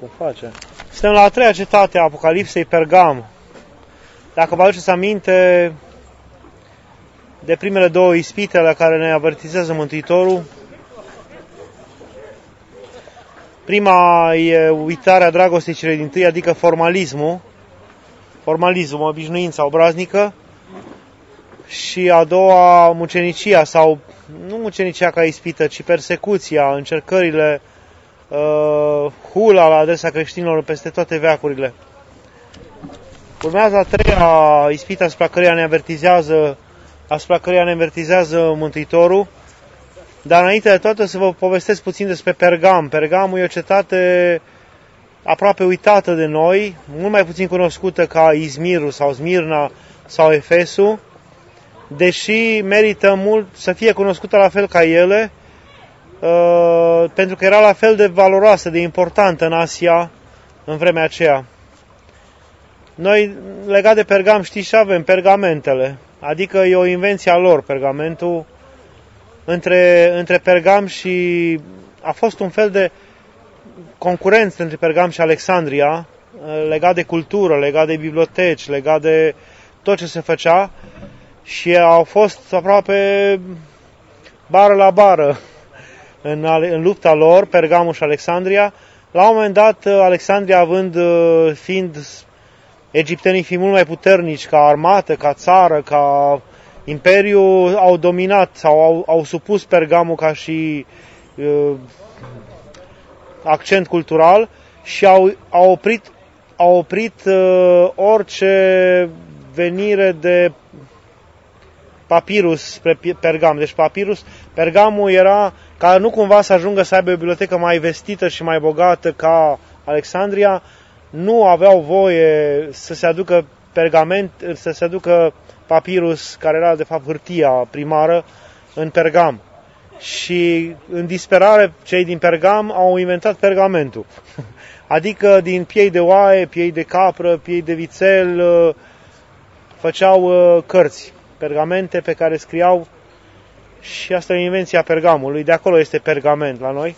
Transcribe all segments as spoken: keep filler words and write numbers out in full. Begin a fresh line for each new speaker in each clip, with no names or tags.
cum face. Suntem la a treia cetate a Apocalipsei, Pergam. Dacă vă aduceți aminte de primele două ispite la care ne avertizează Mântuitorul, prima e uitarea dragostei celei dintâi, adică formalismul, formalismul, obișnuința obraznică, și a doua mucenicia, sau nu mucenicia ca ispită, ci persecuția, încercările, uh, hula la adresa creștinilor peste toate veacurile. Urmează a treia ispită asupra căreia ne avertizează, asupra căreia ne avertizează Mântuitorul, dar înainte de toate să vă povestesc puțin despre Pergam. Pergamul e o cetate aproape uitată de noi, mult mai puțin cunoscută ca Izmirul sau Smirna sau Efesul, deși merită mult să fie cunoscută la fel ca ele, uh, pentru că era la fel de valoroasă, de importantă în Asia în vremea aceea. Noi, legat de Pergam, știți ce avem? Pergamentele, adică e o invenție a lor, pergamentul. Între, între Pergam și... a fost un fel de concurență între Pergam și Alexandria, legat de cultură, legat de biblioteci, legat de tot ce se făcea, și au fost aproape bară la bară în, în lupta lor, Pergamul și Alexandria. La un moment dat, Alexandria, având, fiind egiptenii fiind mult mai puternici ca armată, ca țară, ca imperiu, au dominat sau au, au supus Pergamul ca și uh, accent cultural și au, au oprit, au oprit uh, orice venire de papirus spre Pergam. Deci papirus, Pergamul era, ca nu cumva să ajungă să aibă o bibliotecă mai vestită și mai bogată ca Alexandria, nu aveau voie să se aducă pergament, să se aducă papirus, care era de fapt hârtia primară, în Pergam. Și în disperare cei din Pergam au inventat pergamentul. Adică din piei de oaie, piei de capră, piei de vițel făceau cărți, pergamente pe care scriau, și asta e invenția Pergamului. De acolo este pergament la noi.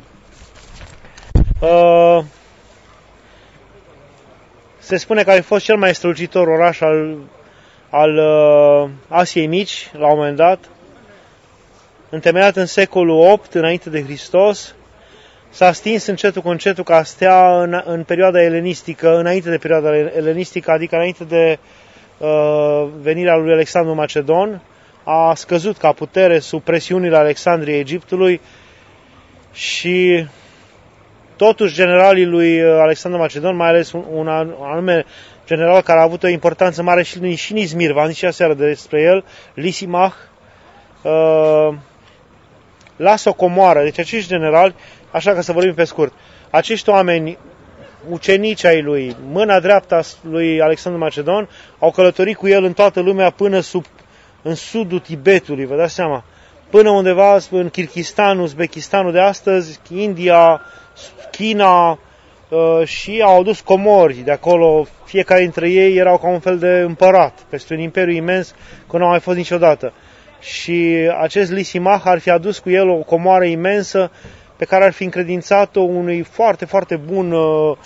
Se spune că a fost cel mai strălucitor oraș al, al uh, Asiei Mici, la un moment dat, întemeiat în secolul opt, înainte de Hristos. S-a stins încetul cu încetul ca stea în, în perioada elenistică, înainte de perioada elenistică, adică înainte de uh, venirea lui Alexandru Macedon. A scăzut ca putere sub presiunile Alexandriei Egiptului și totuși generalii lui Alexandru Macedon, mai ales un, un anume general care a avut o importanță mare și, și în Izmir, v-am zis și aseară despre el, Lysimach, uh, lasă o comoară. Deci acești generali, așa că să vorbim pe scurt, acești oameni, ucenici ai lui, mâna dreaptă lui Alexandru Macedon, au călătorit cu el în toată lumea până sub, în sudul Tibetului, vă dați seama, până undeva în Kirghistanul, Uzbekistanul de astăzi, India, China, și au adus comori de acolo. Fiecare dintre ei erau ca un fel de împărat peste un imperiu imens, că nu a mai fost niciodată. Și acest Lysimach ar fi adus cu el o comoară imensă pe care ar fi încredințat-o unui foarte, foarte bun uh,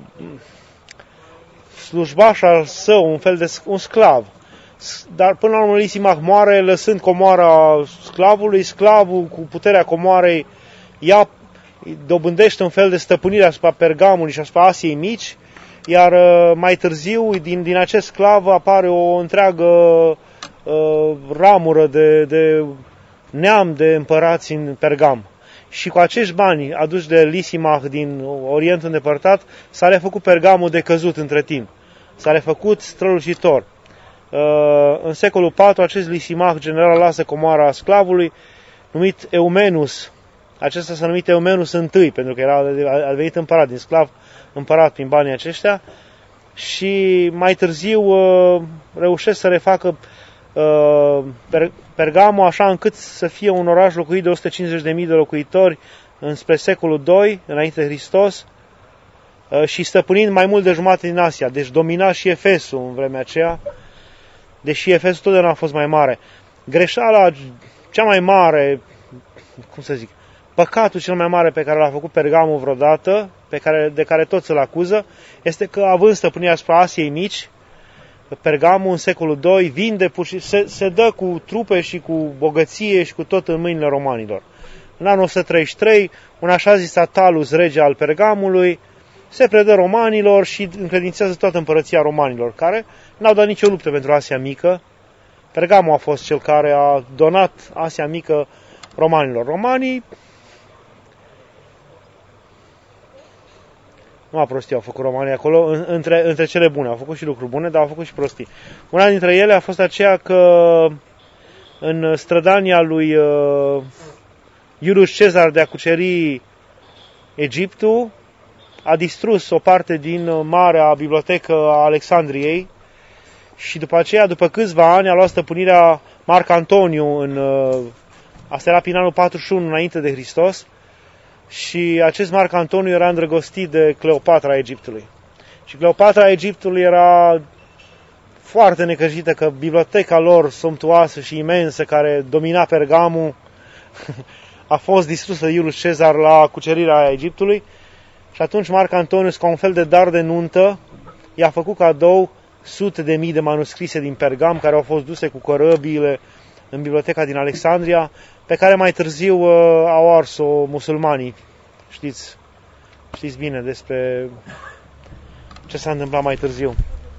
slujbaș al său, un fel de un sclav. Dar până la urmă Lysimach moare lăsând comoara sclavului. Sclavul, cu puterea comoarei, ia dobândește un fel de stăpânire asupra Pergamului și asupra Asiei Mici, iar mai târziu din, din acest sclav apare o întreagă uh, ramură de, de neam de împărați în Pergam. Și cu acești bani aduși de Lysimach din Orientul îndepărtat, s-a refăcut Pergamul de căzut între timp. S-a refăcut strălucitor. Uh, în secolul patru, acest Lysimach general lasă comoara sclavului, numit Eumenus. Acesta s-a numit Eumenus I, pentru că era, a devenit împărat, din sclav împărat prin banii aceștia, și mai târziu uh, reușesc să refacă uh, Pergamul așa încât să fie un oraș locuit de o sută cincizeci de mii de locuitori înspre secolul doi, înainte de Hristos, uh, și stăpânind mai mult de jumătate din Asia. Deci domina și Efesul în vremea aceea, deși Efesul totdeauna a fost mai mare. Greșeala cea mai mare, cum să zic, păcatul cel mai mare pe care l-a făcut Pergamul vreodată pe care, de care toți îl acuză este că, având stăpânirea asupra Asiei Mici, Pergamul în secolul doi vinde, se, se dă cu trupe și cu bogăție și cu tot în mâinile romanilor. În anul o sută treizeci și trei, un așa zis Attalus, rege al Pergamului, se predă romanilor și încredințează toată împărăția romanilor, care n-au dat nicio luptă pentru Asia Mică. Pergamul a fost cel care a donat Asia Mică romanilor. Romanii nu a prostii au făcut romanii acolo, între, între cele bune. Au făcut și lucruri bune, dar au făcut și prostii. Una dintre ele a fost aceea că în strădania lui uh, Iulius Cezar de a cuceri Egiptul, a distrus o parte din marea bibliotecă a Alexandriei și după aceea, după câțiva ani, a luat stăpânirea Marc Antoniu, în, asta era prin anul patruzeci și unu înainte de Hristos, și acest Marc Antoniu era îndrăgostit de Cleopatra a Egiptului. Și Cleopatra a Egiptului era foarte necăjită că biblioteca lor somptuoasă și imensă, care domina Pergamul, a fost distrusă de Iulius Cezar la cucerirea Egiptului. Și atunci Marc Antonius, ca un fel de dar de nuntă, i-a făcut cadou sute de mii de manuscrise din Pergam, care au fost duse cu corăbiile în biblioteca din Alexandria, pe care mai târziu uh, au ars-o musulmanii. Știți, știți bine despre ce s-a întâmplat mai târziu.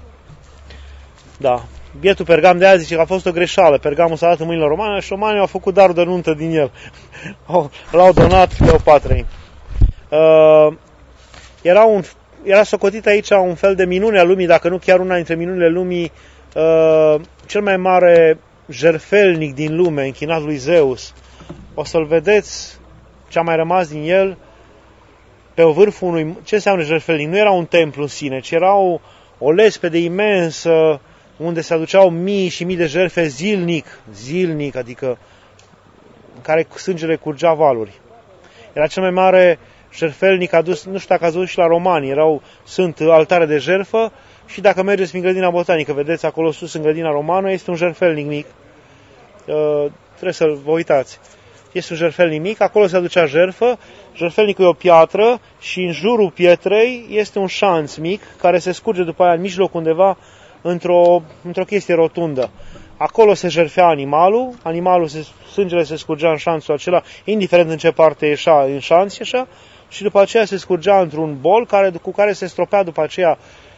Da. Bietul Pergam de azi zice că a fost o greșeală. Pergamul s-a dat în mâinile romane și romanii au făcut darul de nuntă din el. L-au donat Cleopatrei. Uh, era, un, era socotit aici un fel de minune a lumii, dacă nu chiar una dintre minunile lumii, uh, cel mai mare jertfelnic din lume, închinat lui Zeus. O să-l vedeți, ce a mai rămas din el, pe vârful unui... Ce înseamnă jertfelnic? Nu era un templu în sine, ci era o, o lespede imensă, unde se aduceau mii și mii de jertfe zilnic, zilnic, adică în care sângele curgea valuri. Era cel mai mare jertfelnic adus, nu știu dacă ați văzut și la romani, erau, sunt altare de jertfă și dacă mergeți prin grădina botanică, vedeți acolo sus în grădina romană, este un jertfelnic mic, uh, trebuie să vă uitați. Este un jertfelnic mic, acolo se aducea jertfă, jertfelnicul e o piatră și în jurul pietrei este un șanț mic care se scurge după aia în mijloc undeva într-o, într-o chestie rotundă. Acolo se jertfea animalul, animalul se, sângele se scurgea în șanțul acela, indiferent în ce parte ieșea în șanț ieșea, și după aceea se scurgea într-un bol care, cu care se stropea după aceea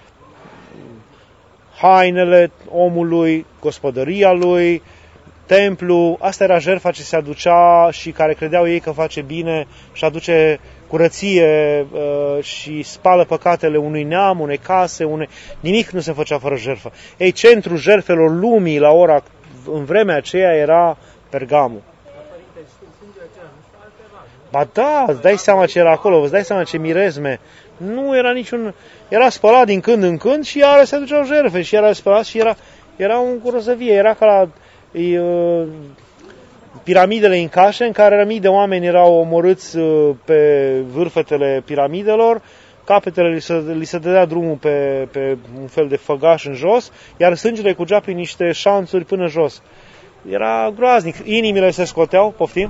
hainele omului, gospodăria lui, templu. Asta era jertfa ce se aducea și care credeau ei că face bine și aduce curăție uh, și spală păcatele unui neam, unei case, unei... nimic nu se făcea fără jertfă. Ei, centrul jertfelor lumii la ora, în vremea aceea, era Pergamul. Ba da, îți dai seama ce era acolo, îți dai seama ce mirezme. Nu era niciun... Era spălat din când în când și iară se aduceau jertfe și era spălat și era, era un grozăvie. Era ca la e, uh, piramidele incașe, în care mii de oameni erau omorâți uh, pe vârfetele piramidelor, capetele li se, li se dădea drumul pe, pe un fel de făgaș în jos, iar sângele curgea prin niște șanțuri până jos. Era groaznic. Inimile se scoteau, poftim?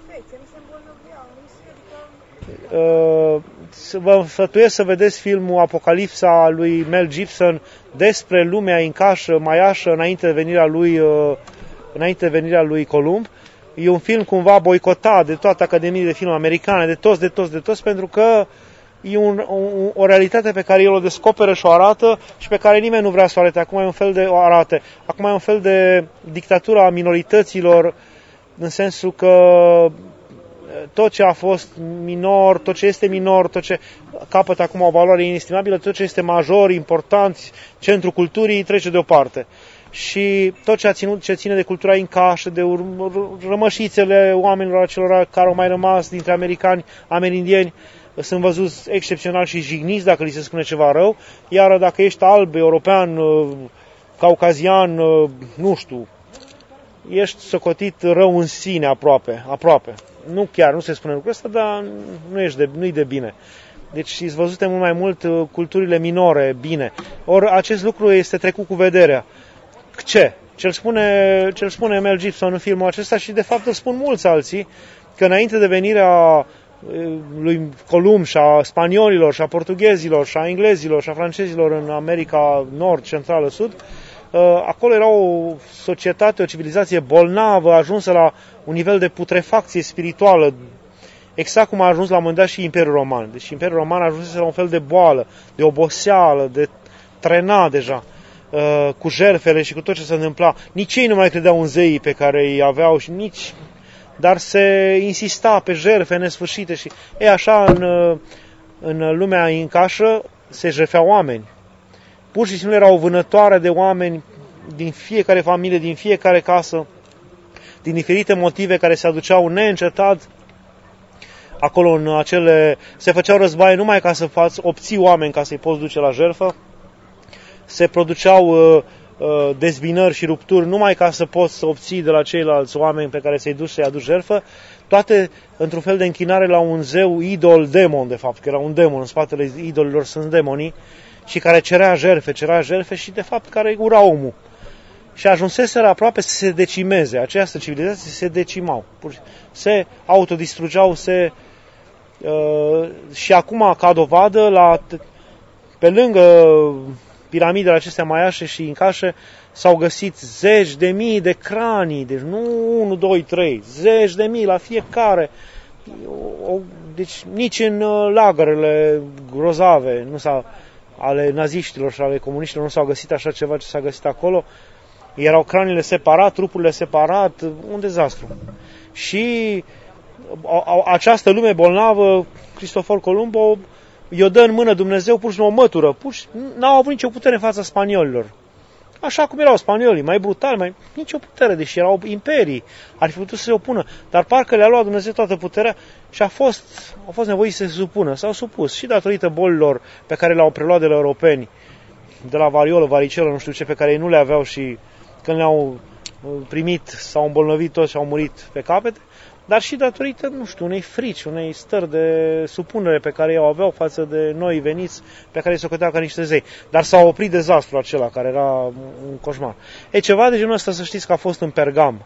Vă sfătuiesc să vedeți filmul Apocalipsa lui Mel Gibson despre lumea incașă, maiașă, înainte de venirea lui, înainte de venirea lui Columb. E un film cumva boicotat de toate academiile de film americane, de toți, de toți, de toți, pentru că e un, o, o realitate pe care el o descoperă și o arată și pe care nimeni nu vrea să o arate. Acum e un fel de o arate. Acum e un fel de dictatura a minorităților, în sensul că tot ce a fost minor, tot ce este minor, tot ce capătă acum o valoare inestimabilă, tot ce este major, important, centrul culturii, trece deoparte. Și tot ce, a ținut, ce ține de cultura incașă, de rămășițele oamenilor acelora care au mai rămas dintre americani, amerindieni, sunt văzuți excepțional și jigniți dacă li se spune ceva rău, iar dacă ești alb, european, caucazian, nu știu, ești socotit rău în sine aproape, aproape. Nu chiar, nu se spune lucrul ăsta, dar nu ești de, nu-i de bine. Deci sunt văzute mult mai mult culturile minore, bine. Ori acest lucru este trecut cu vederea. Ce? Ce-l spune, ce-l spune Mel Gibson în filmul acesta și de fapt îl spun mulți alții, că înainte de venirea lui Columb și a spaniolilor și a portughezilor și a englezilor și a francezilor în America Nord, Centrală, Sud, acolo era o societate, o civilizație bolnavă, ajunsă la un nivel de putrefacție spirituală, exact cum a ajuns la un moment dat și Imperiul Roman. Deci Imperiul Roman a ajuns la un fel de boală, de oboseală, de trenat deja, cu jertfele și cu tot ce se întâmpla. Nici ei nu mai credeau în zeii pe care îi aveau și nici... Dar se insista pe jertfe nesfârșite și e așa în, în lumea incașă se jertfeau oameni. Pur și simplu era o vânătoare de oameni din fiecare familie, din fiecare casă, din diferite motive care se aduceau neîncetat. Acolo în acele se făceau războaie numai ca să faci, obții oameni ca să-i poți duce la jertfă. Se produceau uh, uh, dezbinări și rupturi numai ca să poți să obții de la ceilalți oameni pe care să-i duci să-i aduci jertfă. Toate într-un fel de închinare la un zeu, idol, demon de fapt, că era un demon, în spatele idolilor sunt demonii, și care cerea jertfe, cerea jertfe și de fapt care ura omul. Și ajunseseră aproape să se decimeze, această civilizație se decimau, se autodistrugeau, se... Uh, și acum, ca dovadă, la, pe lângă piramidele acestea maiașe și incașe, s-au găsit zeci de mii de cranii, deci nu unu, doi, trei, zeci de mii la fiecare. O, deci nici în uh, lagărele grozave nu s-a, ale naziștilor și ale comuniștilor nu s-au găsit așa ceva ce s-a găsit acolo. Erau craniile separat, trupurile separat, un dezastru. Și această lume bolnavă, Cristofor Columbo i-o dă în mână Dumnezeu, pur și simplu o mătură. N-au avut nicio putere în fața spaniolilor. Așa cum erau spaniolii, mai brutali, mai nicio putere, deși erau imperii, ar fi putut să se opună. Dar parcă le-a luat Dumnezeu toată puterea și a fost, au fost nevoiți să se supună. S-au supus și datorită bolilor pe care le-au preluat de la europeni, de la variolă, varicelă, nu știu ce, pe care ei nu le aveau și când le-au primit s-au îmbolnăvit toți și au murit pe capete, dar și datorită, nu știu, unei frici, unei stări de supunere pe care ei o aveau față de noi veniți, pe care îi socoteau ca niște zei. Dar s-a oprit dezastrul acela, care era un coșmar. E ceva de genul ăsta, să știți că a fost în Pergam.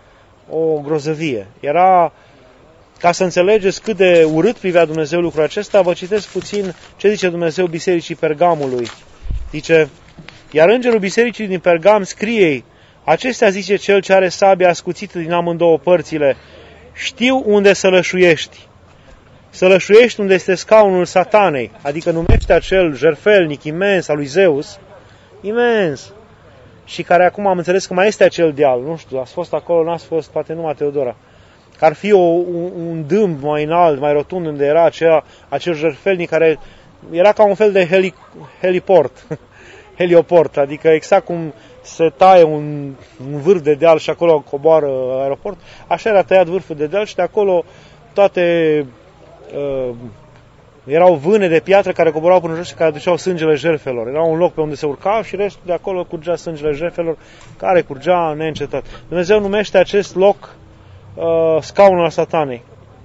O grozăvie. Era, ca să înțelegeți cât de urât privea Dumnezeu lucrul acesta, vă citesc puțin ce zice Dumnezeu bisericii Pergamului. Zice, iar îngerul bisericii din Pergam scrie-i, acestea zice cel ce are sabia ascuțită din amândouă părțile, știu unde sălășuiești. Sălășuiești unde este scaunul satanei, adică numește acel jertfelnic imens al lui Zeus, imens, și care acum am înțeles că mai este acel deal, nu știu, ați fost acolo, n-ați fost, poate numai Teodora, că ar fi o, un, un dâmb mai înalt, mai rotund, unde era acea, acel jertfelnic care era ca un fel de heli, heliport, helioport, adică exact cum se taie un, un vârf de deal și acolo coboară aeroport, așa era tăiat vârful de deal și de acolo toate uh, erau vâne de piatră care coborau până jos și care aduceau sângele jertfelor. Era un loc pe unde se urca și restul de acolo curgea sângele jertfelor, care curgea neîncetat. Dumnezeu numește acest loc uh, scaunul satanei.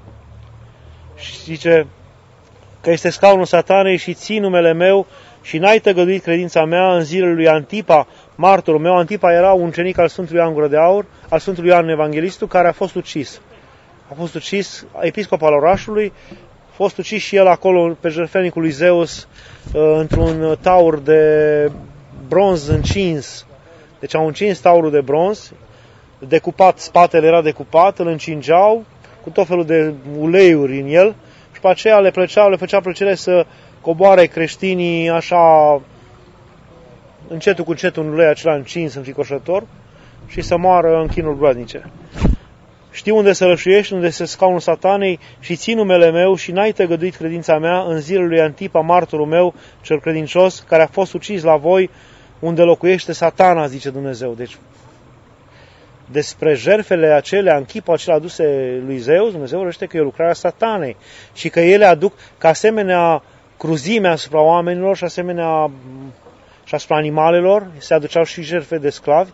Și zice că este scaunul satanei și ții numele meu și n-ai tăgăduit credința mea în zilele lui Antipa, martorul meu. Antipa era un ucenic al Sfântului Ioan Gură de Aur, al Sfântului Ioan Evanghelistul, care a fost ucis. A fost ucis, episcop al orașului, a fost ucis și el acolo pe jertfelnicul lui Zeus, într-un taur de bronz încins. Deci au încins taurul de bronz, decupat, spatele era decupat, îl încingeau cu tot felul de uleiuri în el și pe aceea le plăcea, le făcea plăcere să coboare creștinii așa încetul cu încetul un ulei acela încins, înfricoșător și să moară în chinuri groaznice. Știu unde sălășuiești, unde se scaunul satanei și ții numele meu și n-ai tăgăduit credința mea în zilele lui Antipa, martorul meu, cel credincios, care a fost ucis la voi, unde locuiește satana, zice Dumnezeu. Deci, despre jertfele acelea, în chipul acela aduse lui Zeus, Dumnezeu vorbește că e lucrarea satanei și că ele aduc ca asemenea cruzime asupra oamenilor și asemenea și asupra animalelor, se aduceau și jertfe de sclavi,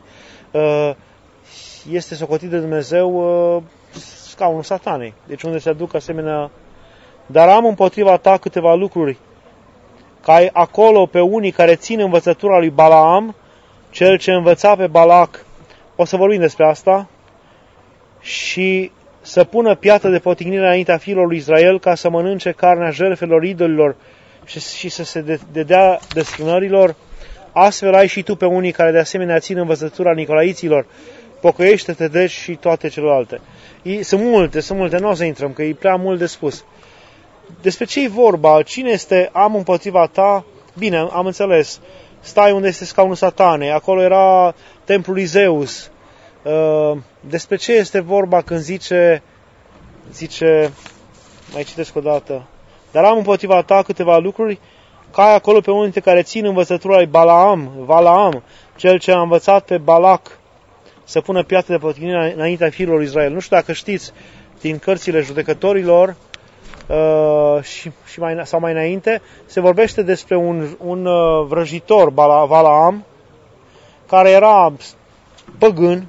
este socotit de Dumnezeu scaunul satanei. Deci unde se aduc asemenea... Dar am împotriva ta câteva lucruri, că ai acolo pe unii care țin învățătura lui Balaam, cel ce învăța pe Balac, o să vorbim despre asta, și să pună piatră de potignire înaintea fiilor lui Israel ca să mănânce carnea jertfelor idolilor și, și să se dedea desfrânărilor. Astfel ai și tu pe unii care de asemenea țin învățătura Nicolaiților. Pocăiește-te deci și toate celelalte. Sunt multe, sunt multe, nu o să intrăm, că e prea mult de spus. Despre ce e vorba? Cine este am împotriva ta? Bine, am înțeles. Stai unde este scaunul Satanei, acolo era templul lui Zeus. Despre ce este vorba când zice, zice, mai citesc o dată, dar am împotriva ta câteva lucruri, ca ai acolo pe unii care țin învățătura lui Balaam, Balaam, cel ce a învățat pe Balac să pună piatră de potignire înaintea fiilor Israel. Nu știu dacă știți din cărțile judecătorilor uh, și, și mai, sau mai înainte, se vorbește despre un, un uh, vrăjitor, Bala, Balaam, care era păgân,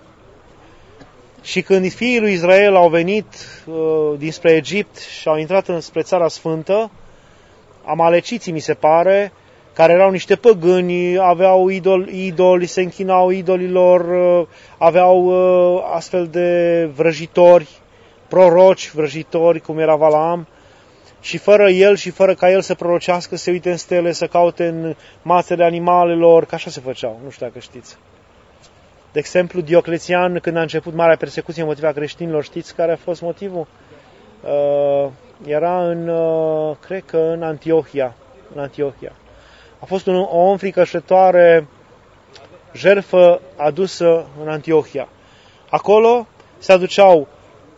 și când fiii lui Israel au venit uh, dinspre Egipt și au intrat înspre Țara Sfântă, amaleciții, mi se pare, care erau niște păgâni, aveau idoli, idoli se închinau idolilor, uh, aveau uh, astfel de vrăjitori, proroci, vrăjitori, cum era Balaam, și fără el și fără ca el să prorocească, se uite în stele, să caute în mațele animalelor, că așa se făceau, nu știu dacă știți. De exemplu, Dioclețian, când a început marea persecuție împotriva creștinilor, știți care a fost motivul? Uh, era în, uh, cred că în Antiohia. În Antiohia. A fost un, o înfricoșătoare jertfă adusă în Antiohia. Acolo se aduceau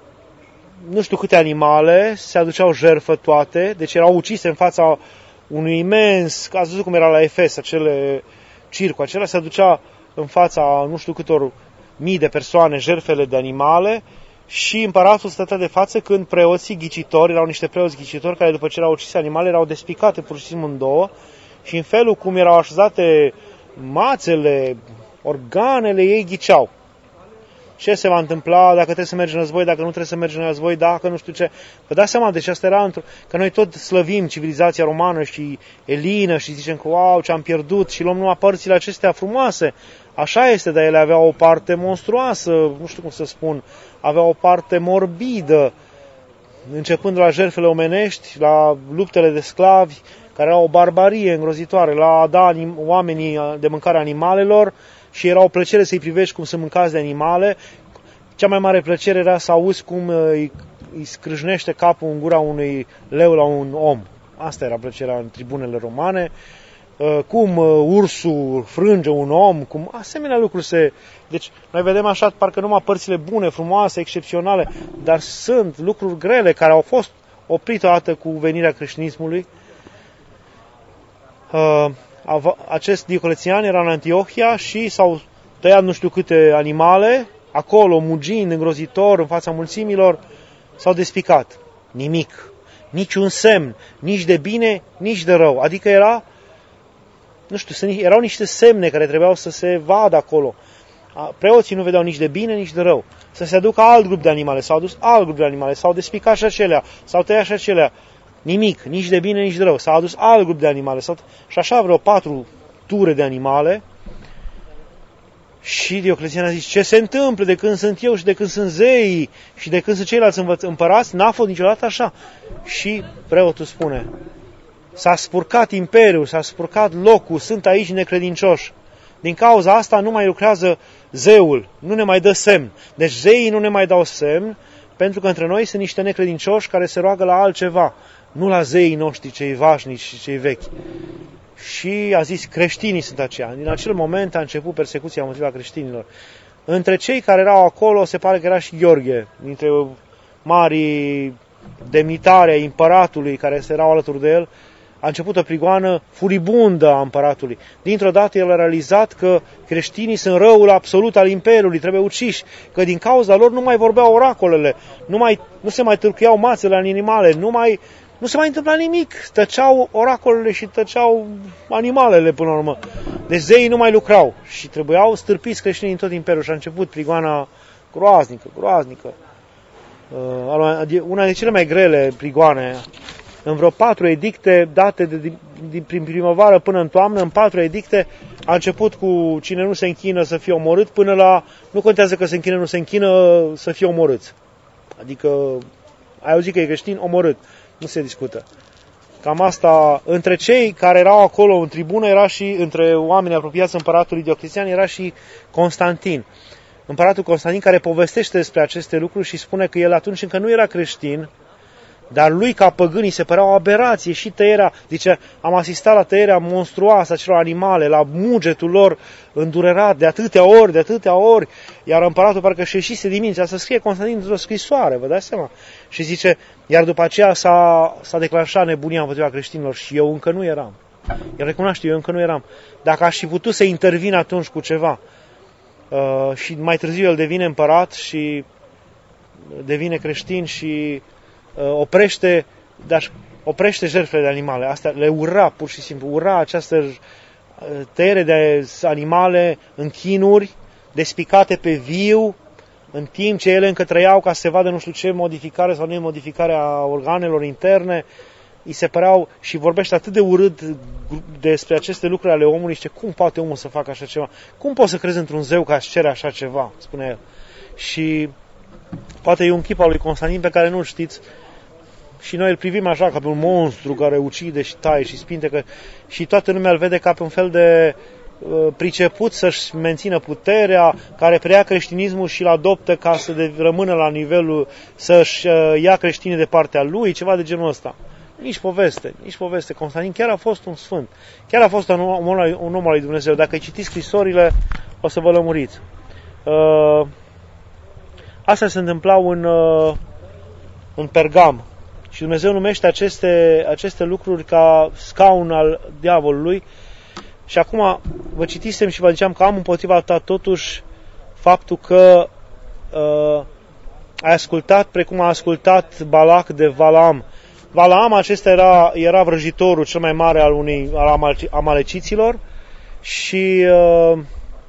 nu știu câte animale, se aduceau jertfă toate, deci erau ucise în fața unui imens, ați văzut cum era la Efes, acele circul, acela se aducea în fața nu știu câtor mii de persoane jertfele de animale și împăratul stătea de față când preoții ghicitori, erau niște preoți ghicitori care după ce erau ucise animale erau despicate pur și simplu în două și în felul cum erau așezate mațele, organele, ei ghiceau. Ce se va întâmpla, dacă trebuie să mergi în război, dacă nu trebuie să mergi în război, dacă nu știu ce. Vă dați seama, deci asta era într-o... că noi tot slăvim civilizația romană și elină și zicem că wow, ce am pierdut și luăm numai părțile acestea frumoase. Așa este, dar ele aveau o parte monstruoasă, nu știu cum să spun, aveau o parte morbidă, începând de la jertfele omenești, la luptele de sclavi, care erau o barbarie îngrozitoare, la a da oamenii de mâncare animalelor, și era o plăcere să-i privești cum sunt mâncați de animale. Cea mai mare plăcere era să auzi cum îi, îi scrâșnește capul în gura unui leu la un om. Asta era plăcerea în tribunele romane. Cum ursul frânge un om, cum asemenea lucruri se... Deci noi vedem așa parcă numai părțile bune, frumoase, excepționale, dar sunt lucruri grele care au fost oprite odată cu venirea creștinismului. Acest Dioclețian era în Antiohia și s-au tăiat nu știu câte animale, acolo, mugind, îngrozitor, în fața mulțimilor, s-au despicat. Nimic. Niciun semn, nici de bine, nici de rău. Adică era, nu știu, erau niște semne care trebuiau să se vadă acolo. Preoții nu vedeau nici de bine, nici de rău. Să se aducă alt grup de animale, s-au adus alt grup de animale, s-au despicat și acelea, s-au tăiat și acelea. Nimic, nici de bine, nici de rău. S-a adus alt grup de animale. Și așa vreo patru ture de animale. Și Dioclețian a zis, ce se întâmplă de când sunt eu și de când sunt zeii și de când sunt ceilalți împărați? N-a fost niciodată așa. Și preotul spune, s-a spurcat imperiul, s-a spurcat locul, sunt aici necredincioși. Din cauza asta nu mai lucrează zeul, nu ne mai dă semn. Deci zeii nu ne mai dau semn, pentru că între noi sunt niște necredincioși care se roagă la altceva, nu la zeii noștri, cei vașnici și cei vechi. Și a zis, creștinii sunt aceia. Din acel moment a început persecuția împotriva creștinilor. Între cei care erau acolo, se pare că era și Gheorghe, dintre marii demnitari ai împăratului care erau alături de el, a început o prigoană furibundă a împăratului. Dintr-o dată el a realizat că creștinii sunt răul absolut al imperiului, trebuie uciși, că din cauza lor nu mai vorbeau oracolele, nu, mai, nu se mai târcuiau mațele în animale, nu, mai, nu se mai întâmpla nimic, tăceau oracolele și tăceau animalele până la urmă. Deci zeii nu mai lucrau și trebuiau stârpiți creștinii în tot imperiul și a început prigoana groaznică, groaznică. Una dintre cele mai grele prigoane. În vreo patru edicte date de, de, de, prin primăvară până în toamnă, în patru edicte a început cu cine nu se închină să fie omorât, până la, nu contează că se închină, nu se închină, să fie omorât. Adică, ai auzit că e creștin, omorât. Nu se discută. Cam asta, între cei care erau acolo în tribună, era și, între oamenii apropiați împăratului Diocletian, era și Constantin. Împăratul Constantin, care povestește despre aceste lucruri și spune că el atunci încă nu era creștin, dar lui, ca păgân, îi se părea o aberație și tăierea, zice, am asistat la tăierea monstruoasă a celor animale, la mugetul lor îndurerat de atâtea ori, de atâtea ori, iar împăratul parcă și ieșise din minți. Asta scrie Constantin într-o scrisoare, vă dați seama? Și zice, iar după aceea s-a, s-a declanșat nebunia împotriva creștinilor și eu încă nu eram. El recunoaște, eu încă nu eram. Dacă aș fi putut să intervin atunci cu ceva, uh, și mai târziu el devine împărat și devine creștin și oprește, dar oprește jertfele de animale. Asta le ura, pur și simplu. Ura această tăiere de animale în chinuri, despicate pe viu, în timp ce ele încă trăiau ca să se vadă nu știu ce modificare sau nemodificare a organelor interne. Îi se păreau și vorbește atât de urât despre aceste lucruri ale omului. Zice, cum poate omul să facă așa ceva? Cum poți să crezi într-un zeu care își cere așa ceva? Spune el. Și poate e un chip al lui Constantin pe care nu-l știți și noi îl privim așa ca pe un monstru care ucide și taie și spintecă și toată lumea îl vede ca pe un fel de uh, priceput să-și mențină puterea, care preia creștinismul și îl adoptă ca să de, rămână la nivelul să-și uh, ia creștinii de partea lui, ceva de genul ăsta. Nici poveste, nici poveste. Constantin chiar a fost un sfânt, chiar a fost un om, un om al lui Dumnezeu. Dacă îi citiți scrisorile, o să vă lămuriți. Uh, Astea se întâmplau în, în Pergam. Și Dumnezeu numește aceste, aceste lucruri ca scaun al diavolului. Și acum vă citisem și vă ziceam că am împotriva ta totuși faptul că uh, ai ascultat precum a ascultat Balac de Valaam. Valaam acesta era, era vrăjitorul cel mai mare al unei al amaleciților și uh,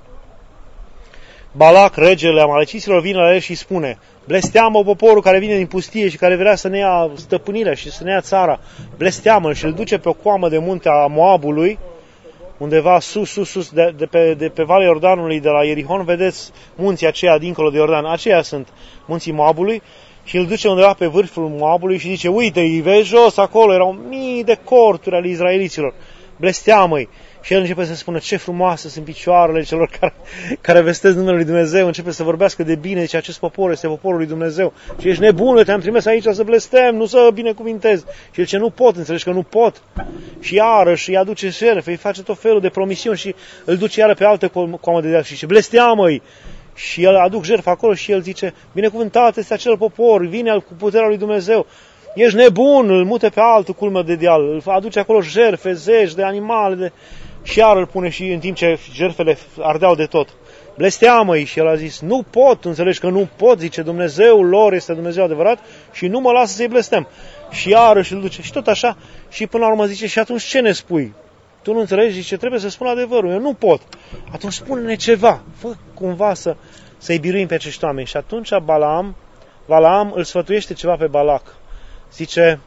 Balac, regele amaleciților, vine la el și spune: blesteamă poporul care vine din pustie și care vrea să ne ia stăpânirea și să ne ia țara. Blesteamă și îl duce pe o coamă de munte a Moabului, undeva sus, sus, sus, de, de, pe, de pe Valea Iordanului, de la Ierihon, vedeți munții aceia dincolo de Iordan, aceia sunt munții Moabului, și îl duce undeva pe vârful Moabului și zice: uite, îi vezi jos acolo, erau mii de corturi ale izraeliților, blesteamă-i. Și el începe să spună: ce frumoase sunt picioarele celor care, care vestesc numele lui Dumnezeu. Începe să vorbească de bine, zice: acest popor este poporul lui Dumnezeu. Și ești nebun, te-am trimis aici să blestem, nu să binecuvintez. Și el zice: nu pot, înțelegi că nu pot. Și iarăși îi aduce jertfe, îi face tot felul de promisiuni și îl duce iară pe altă coamă de deal și zice: blesteamă-i. Și el aduc jertfă acolo și el zice: binecuvântat este acel popor, vine cu puterea lui Dumnezeu. Ești nebun, îl mute pe altul culmă de deal, îl aduce acolo jertfe, zeci de animale, de... și iar îl pune și în timp ce jertfele ardeau de tot. Blesteamă-i. Și el a zis: nu pot, înțelegi că nu pot, zice, Dumnezeul lor este Dumnezeu adevărat și nu mă lasă să-i blestem. Și iarăși îl duce și tot așa și până la urmă zice: și atunci ce ne spui? Tu nu înțelegi? Zice: trebuie să spun adevărul, eu nu pot. Atunci spune-ne ceva, fă cumva să, să-i biruim pe acești oameni. Și atunci Balaam, Balaam îl sfătuiește ceva pe Balac. Zice: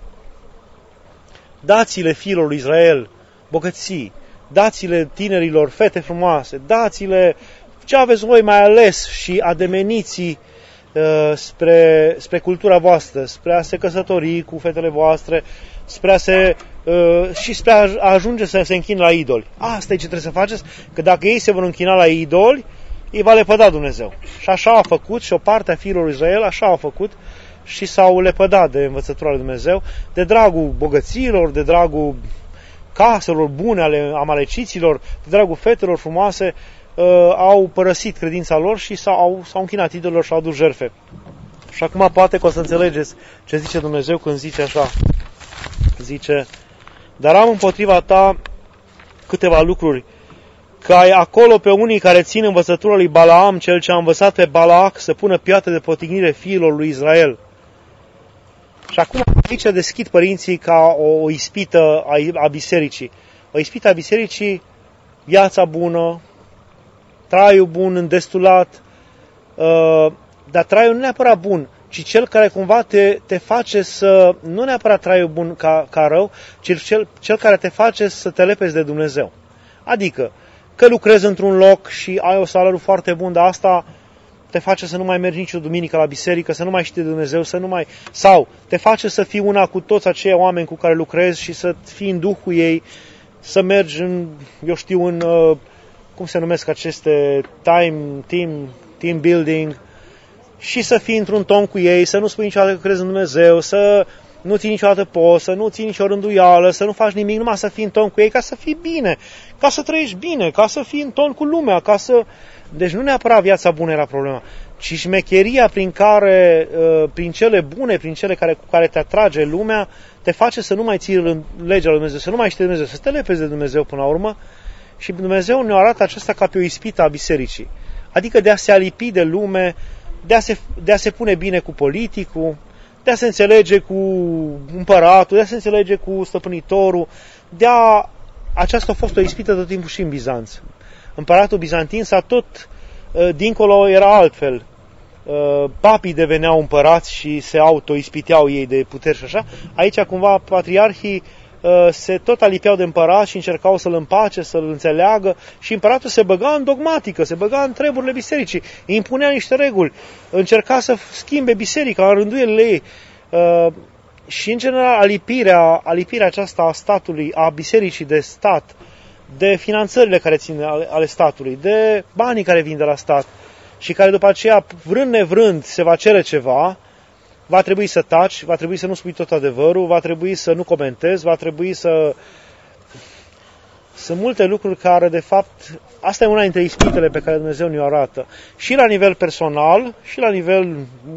dați-le fiilor lui Israel bogății, dați-le tinerilor fete frumoase, dați-le ce aveți voi mai ales și ademeniți uh, spre, spre cultura voastră, spre a se căsători cu fetele voastre, spre a se, uh, și spre a ajunge să se închine la idoli. Asta e ce trebuie să faceți, că dacă ei se vor închina la idoli, îi va lepăda Dumnezeu. Și așa a făcut și o parte a fiilor lui Israel așa a făcut și s-au lepădat de învățătura lui Dumnezeu, de dragul bogăților, de dragul caselor bune ale amaleciților, de dragul fetelor frumoase, uh, au părăsit credința lor și s-au, s-au închinat idolilor și au adus jertfe. Și acum poate că o să înțelegeți ce zice Dumnezeu când zice așa. Zice: dar am împotriva ta câteva lucruri, că ai acolo pe unii care țin învățătura lui Balaam, cel ce a învățat pe Balac să pună piatră de potignire fiilor lui Israel. Și acum aici deschid părinții ca o, o ispită a, a bisericii. O ispită a bisericii, viața bună, traiul bun, îndestulat, uh, dar traiul nu neapărat bun, ci cel care cumva te, te face să, nu neapărat traiul bun ca, ca rău, ci cel, cel care te face să te lepezi de Dumnezeu. Adică că lucrezi într-un loc și ai o salariu foarte bun, dar asta te face să nu mai mergi nicio duminică la biserică, să nu mai știi de Dumnezeu, să nu mai... sau te face să fii una cu toți acei oameni cu care lucrezi și să fii în duh cu ei, să mergi în, eu știu, în, cum se numesc aceste time, team, team building, și să fii într-un ton cu ei, să nu spui niciodată că crezi în Dumnezeu, să nu ții niciodată post, să nu ții nicio rânduială, să nu faci nimic, numai să fii în ton cu ei, ca să fii bine, ca să trăiești bine, ca să fii în ton cu lumea, ca să... Deci nu neapărat viața bună era problema, ci șmecheria prin care, prin cele bune, prin cele care, cu care te atrage lumea, te face să nu mai ții legea lui Dumnezeu, să nu mai știi de Dumnezeu, să te lepezi de Dumnezeu până la urmă. Și Dumnezeu ne arată aceasta ca pe o ispită a bisericii. Adică de a se alipi de lume, de a se, de a se pune bine cu politicul, de a se înțelege cu împăratul, de a se înțelege cu stăpânitorul. De a... Aceasta a fost o ispită tot timpul și în Bizanț. Împăratul bizantin s-a tot, dincolo era altfel. Papii deveneau împărați și se auto-ispiteau ei de puteri și așa. Aici cumva patriarhii se tot alipeau de împărat și încercau să-l împace, să-l înțeleagă și împăratul se băga în dogmatică, se băga în treburile bisericii, îi impunea niște reguli, încerca să schimbe biserica în rânduielile ei. Și în general alipirea, alipirea aceasta a statului, a bisericii de stat, de finanțările care țin ale statului, de banii care vin de la stat și care după aceea, vrând nevrând, se va cere ceva, va trebui să taci, va trebui să nu spui tot adevărul, va trebui să nu comentezi, va trebui să... Sunt multe lucruri care, de fapt, asta e una dintre ispitele pe care Dumnezeu ne-o arată. Și la nivel personal, și la nivel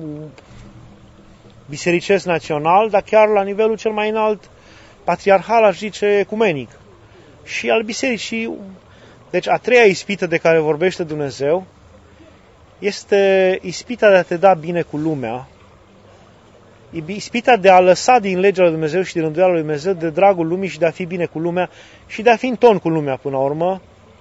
bisericesc național, dar chiar la nivelul cel mai înalt, patriarhal, aș zice, ecumenic. Și al bisericii. Deci a treia ispită de care vorbește Dumnezeu este ispita de a te da bine cu lumea, ispita de a lăsa din legea lui Dumnezeu și din rânduiala lui Dumnezeu de dragul lumii și de a fi bine cu lumea și de a fi în ton cu lumea până la urmă.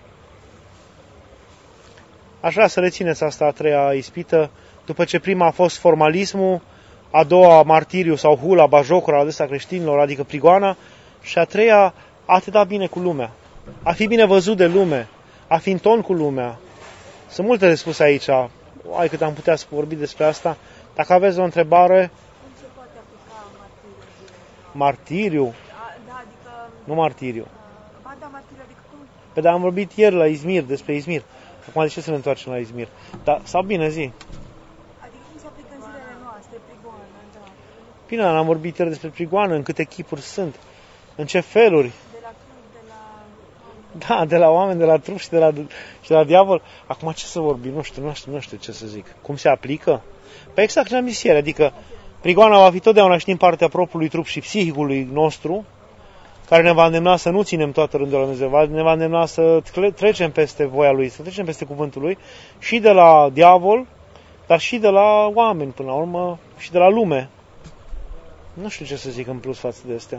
Aș vrea să rețineți asta a treia ispită, după ce prima a fost formalismul, a doua martiriu sau hula, bajocura adesea creștinilor, adică prigoana, și a treia a te da bine cu lumea, a fi bine văzut de lume, a fi în ton cu lumea. Sunt multe de spus aici, ai cât am putea să vorbi despre asta. Dacă aveți o întrebare...
Cum se poate aplica martiriu?
Martiriu?
Da, da, adică...
Nu martiriu.
Ba da, martiriu, adică cum?
Păi da, am vorbit ieri la Izmir, despre Izmir. Acum de ce să ne întoarcem la Izmir? Da, sau bine, zi.
Adică cum se aplică în zilele noastre, prigoană, da.
Bine, am vorbit ieri despre prigoană, în câte chipuri sunt, în ce feluri.
De la trup, de la...
Da, de la oameni, de la trup și de la, și de la diavol. Acum ce să vorbim? Nu știu, nu știu, nu știu ce să zic. Cum se aplică? Păi exact ce am zis ieri, adică prigoana va fi totdeauna și din partea propriului trup și psihicului nostru, care ne va îndemna să nu ținem toată rândul lui Dumnezeu, ne va îndemna să trecem peste voia Lui, să trecem peste cuvântul Lui, și de la diavol, dar și de la oameni, până la urmă, și de la lume. Nu știu ce să zic în plus față de astea.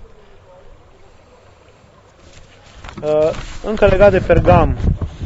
Încă legat de Pergam,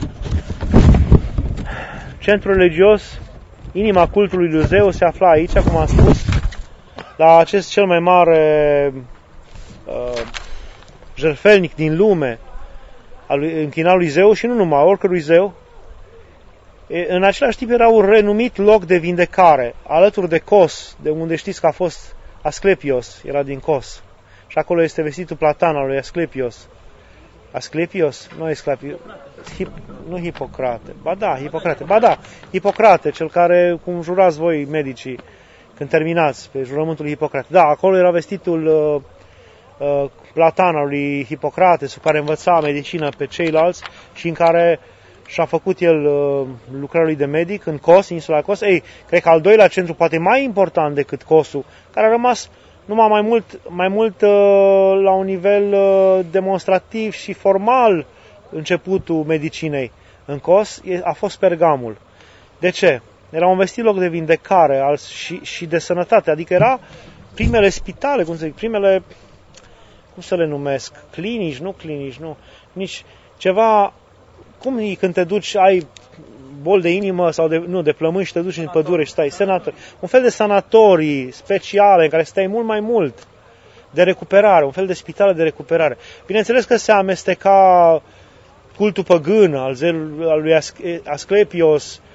centrul religios, inima cultului lui Zeus se afla aici, cum am spus, la acest cel mai mare uh, jertfelnic din lume, al închinat lui Zeus și nu numai, oricărui zeu. În același timp era un renumit loc de vindecare, alături de Kos, de unde știți că a fost Asclepios, era din Kos. Și acolo este vestitul platan al lui Asclepios. Asclepios? Nu Asclepios. Hip, nu Hipocrate. Ba da, Hipocrate. Ba da, Hipocrate, cel care, cum jurați voi medicii, când terminați pe jurământul lui Hipocrate. Da, acolo era vestitul uh, uh, platan al lui Hipocrate, sub care învăța medicină pe ceilalți și în care și-a făcut el uh, lucrarea lui de medic în Kos, insula Kos. Ei, cred că al doilea centru, poate mai important decât Kosul, care a rămas numai mai mult, mai mult uh, la un nivel uh, demonstrativ și formal începutul medicinei în Kos, a fost Pergamul. De ce? Era un vestit loc de vindecare al, și, și de sănătate, adică era primele spitale, cum să zic, primele, cum să le numesc, clinici, nu clinici, nu, nici ceva, cum e când te duci, ai bol de inimă sau de, nu, de plămâni și te duci în pădure și stai, senator, un fel de sanatorii speciale în care stai mult mai mult, de recuperare, un fel de spitale de recuperare. Bineînțeles că se amesteca cultul păgân al, zel, al lui Asclepios,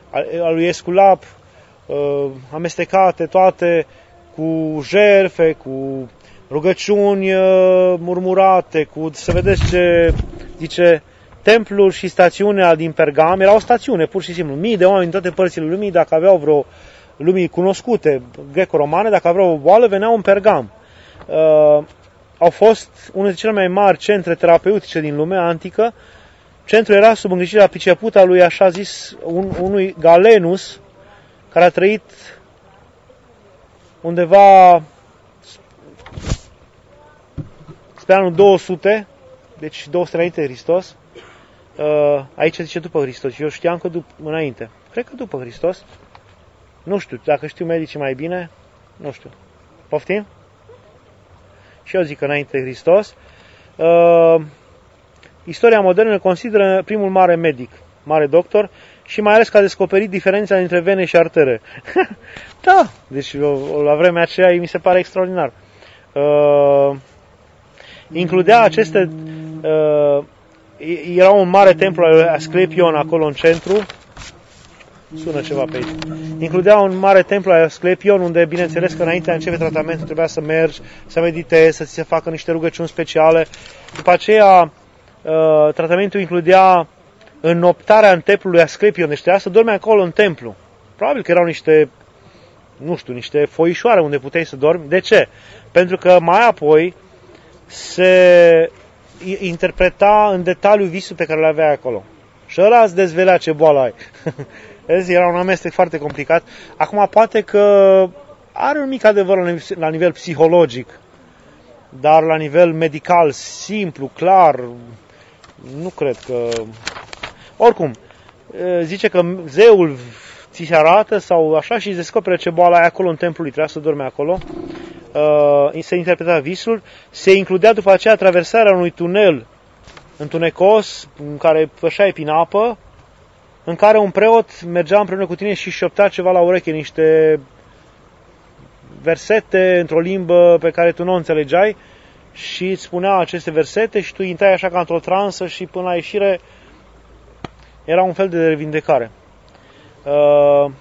al lui Esculap, amestecate toate cu jerfe, cu rugăciuni murmurate, cu, să vedeți ce zice, templul și stațiunea din Pergam era o stațiune, pur și simplu. Mii de oameni din toate părțile lumii, dacă aveau vreo lumii cunoscute, greco-romane, dacă aveau o boală, veneau în Pergam. Uh, au fost unul dintre cele mai mari centre terapeutice din lumea antică. Centrul era sub îngrijirea pricepută a lui, așa zis, un, unui Galenus, care a trăit undeva spre anul două sute, deci două sute înainte de Hristos. Uh, aici zice după Hristos. Eu știam că după, înainte. Cred că după Hristos. Nu știu, dacă știu medicii mai bine, nu știu. Poftim? Și eu zic că înainte de Hristos. Uh, istoria modernă îl consideră primul mare medic, mare doctor, și mai ales că a descoperit diferența dintre vene și artere. Da, deci la vremea aceea mi se pare extraordinar. Uh, includea aceste... Uh, era un mare templu al Asclepion acolo în centru. Sună ceva pe aici. Includea un mare templu al Asclepion, unde, bineînțeles, că înainte de a începe tratamentul trebuia să mergi, să meditezi, să ți se facă niște rugăciuni speciale. După aceea, tratamentul includea înnoptarea în templul lui Asclepion, deci trebuia să dormi acolo în templu. Probabil că erau niște, nu știu, niște foișoare unde puteai să dormi. De ce? Pentru că mai apoi se interpreta în detaliu visul pe care le avea acolo. Și ăla îți dezvelea ce boală ai. Vezi, era un amestec foarte complicat. Acum poate că are un mic adevăr la nivel psihologic, dar la nivel medical, simplu, clar, nu cred că... Oricum, zice că zeul ți se arată sau așa și îți descoperă ce boală ai acolo în templul lui, trebuia să dormi acolo. Se interpreta visul, se includea după aceea traversarea unui tunel întunecos, în care pășeai prin apă, în care un preot mergea împreună cu tine și șoptea ceva la ureche, niște versete într-o limbă pe care tu nu o înțelegeai și îți spunea aceste versete și tu intrai așa ca într-o transă și până la ieșire era un fel de revindecare. Uh,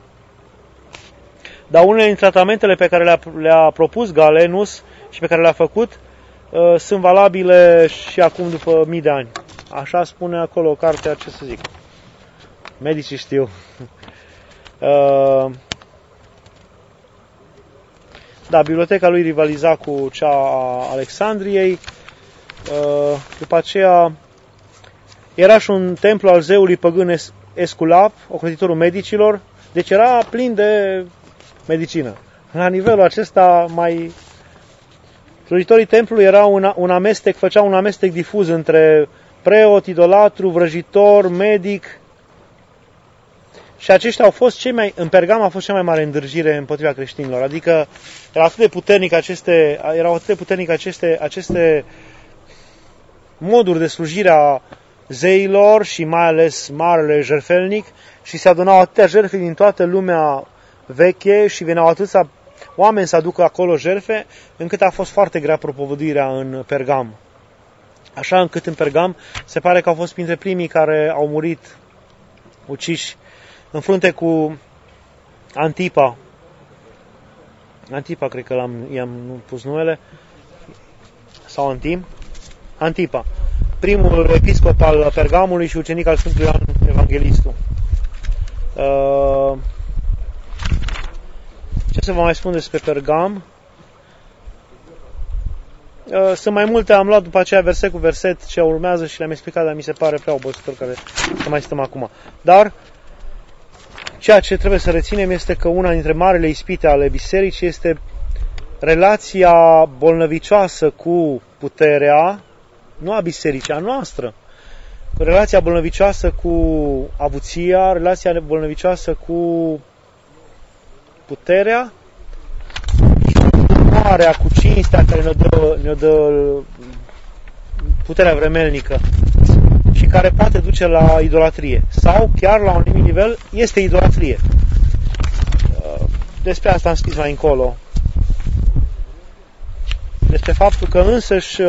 Dar unele din tratamentele pe care le-a, le-a propus Galenus și pe care le-a făcut uh, sunt valabile și acum după mii de ani. Așa spune acolo cartea, ce să zic. Medicii știu. Uh, da, biblioteca lui rivaliza cu cea a Alexandriei. Uh, după aceea era și un templu al zeului păgân Esculap, ocrotitorul medicilor. Deci era plin de medicină. La nivelul acesta mai... Slujitorii templului erau un, un amestec, făceau un amestec difuz între preot, idolatru, vrăjitor, medic. Și aceștia au fost cei mai... În Pergam a fost cea mai mare îndârjire împotriva creștinilor. Adică erau atât de puternic aceste, erau atât de puternic aceste, aceste moduri de slujire a zeilor și mai ales marele jertfelnic și se adunau atâtea jertfe din toată lumea veche și veneau atâția oameni să aducă acolo jertfe, încât a fost foarte grea propovăduirea în Pergam. Așa încât în Pergam se pare că au fost printre primii care au murit uciși în frunte cu Antipa. Antipa, cred că l-am, i-am pus numele, sau Antim. Antipa, primul episcop al Pergamului și ucenic al Sfântului Ioan Evanghelistul. Uh, Ce să vă mai spun despre Pergam? Sunt mai multe, am luat după aceea verset cu verset ce urmează și le-am explicat, dar mi se pare prea obositor care să mai stăm acum. Dar ceea ce trebuie să reținem este că una dintre marile ispite ale bisericii este relația bolnăvicioasă cu puterea, nu a bisericii, a noastră. Relația bolnăvicioasă cu avuția, relația bolnăvicioasă cu puterea și cu marea, cu cinstea care ne dă, ne dă puterea vremelnică și care poate duce la idolatrie sau chiar la un anumit nivel este idolatrie. Despre asta am scris mai încolo. Despre faptul că însăși,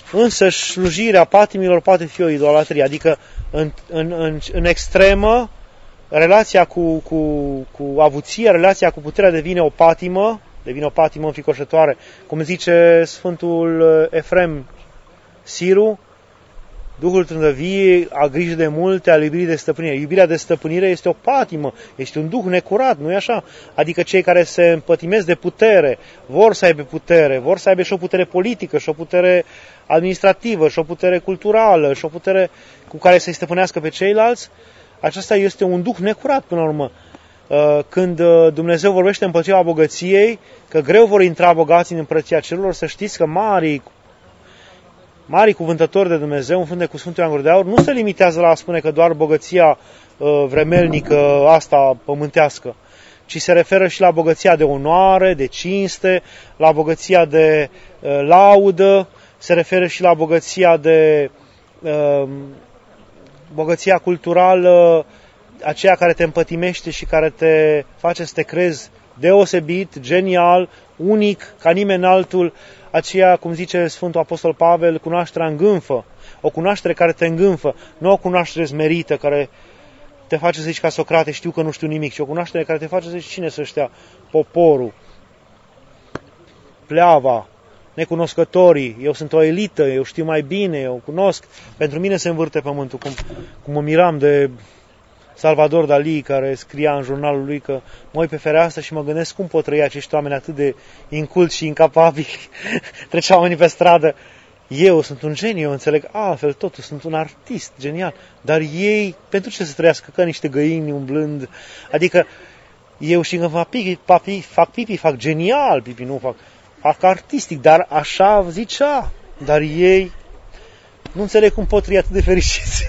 însăși slujirea patimilor poate fi o idolatrie, adică în, în, în, în extremă relația cu, cu, cu avuția, relația cu puterea devine o patimă, devine o patimă înfricoșătoare. Cum zice Sfântul Efrem Siru, Duhul trândăviei a grijă de multe, a iubirii de stăpânire. Iubirea de stăpânire este o patimă, este un duh necurat, nu-i așa? Adică cei care se împătimesc de putere, vor să aibă putere, vor să aibă și o putere politică, și o putere administrativă, și o putere culturală, și o putere cu care să-i stăpânească pe ceilalți. Acesta este un duh necurat până la urmă. Când Dumnezeu vorbește împotriva bogăției, că greu vor intra bogații în împărăția cerurilor, să știți că marii Mari cuvântători de Dumnezeu, în frunte cu Sfântul Ioan Gură de Aur, nu se limitează la a spune că doar bogăția uh, vremelnică, asta pământească, ci se referă și la bogăția de onoare, de cinste, la bogăția de uh, laudă, se referă și la bogăția de uh, bogăția culturală, aceea care te împătimește și care te face să te crezi deosebit, genial, unic, ca nimeni altul, aceea, cum zice Sfântul Apostol Pavel, cunoașterea îngânfă, o cunoaștere care te îngânfă, nu o cunoaștere smerită, care te face să zici ca Socrate, știu că nu știu nimic, ci o cunoaștere care te face să zici cine să știa, poporul, pleava, necunoscătorii, eu sunt o elită, eu știu mai bine, eu cunosc, pentru mine se învârte pământul, cum, cum mă miram de Salvador Dali, care scria în jurnalul lui că mă uit pe fereastră și mă gândesc cum pot trăi acești oameni atât de inculți și incapabili. Treceau oamenii pe stradă. Eu sunt un geniu, eu înțeleg altfel totul, sunt un artist genial. Dar ei, pentru ce să trăiască ca niște găini umblând? Adică eu și când fac pipi, papi, fac pipi, fac genial pipi, nu fac, fac artistic, dar așa zicea. Dar ei nu înțeleg cum pot trăi atât de fericiți.